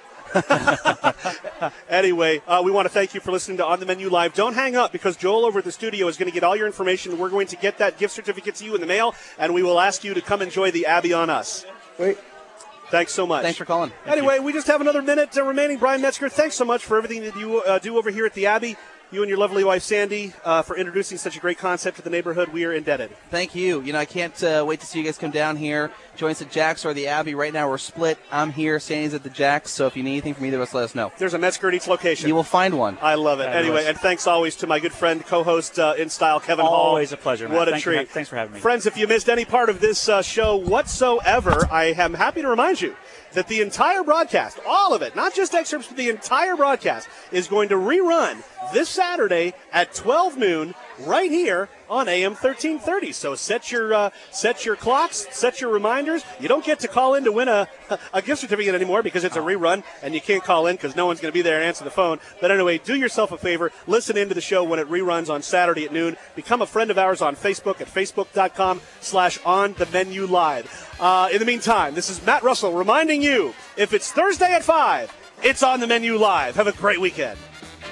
Anyway, uh, we want to thank you for listening to On the Menu Live. Don't hang up because Joel over at the studio is going to get all your information. We're going to get that gift certificate to you in the mail, and we will ask you to come enjoy the Abbey on us. Wait. Thanks so much. Thanks for calling. Anyway, we just have another minute uh, remaining. Brian Metzger, thanks so much for everything that you uh, do over here at the Abbey. you and your lovely wife, Sandy, uh, for introducing such a great concept to the neighborhood. We are indebted. Thank you. You know, I can't uh, wait to see you guys come down here, join us at Jack's or the Abbey. Right now we're split. I'm here, Sandy's at the Jack's, so if you need anything from either of us, let us know. There's a Metzger at each location. You will find one. I love it. Fabulous. Anyway, and thanks always to my good friend, co-host uh, in style, Kevin Hall. Always a pleasure, man. What a Thank treat. You, thanks for having me. Friends, if you missed any part of this uh, show whatsoever, I am happy to remind you that the entire broadcast, all of it, not just excerpts, but the entire broadcast, is going to rerun this Saturday at twelve noon right here on A M thirteen thirty. So set your uh, set your clocks, set your reminders. You don't get to call in to win a, a gift certificate anymore because it's a rerun, and you can't call in because no one's going to be there and answer the phone. But anyway, do yourself a favor. Listen into the show when it reruns on Saturday at noon. Become a friend of ours on Facebook at facebook.com slash on the menu live. Uh, in the meantime, this is Matt Russell reminding you, if it's Thursday at five, it's On the Menu Live. Have a great weekend.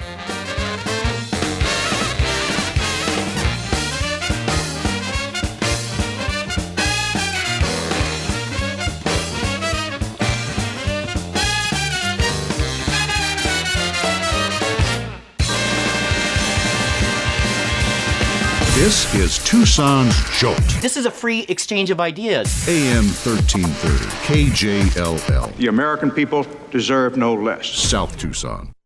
This is Tucson's Jolt. This is a free exchange of ideas. A M thirteen thirty, K J L L. The American people deserve no less. South Tucson.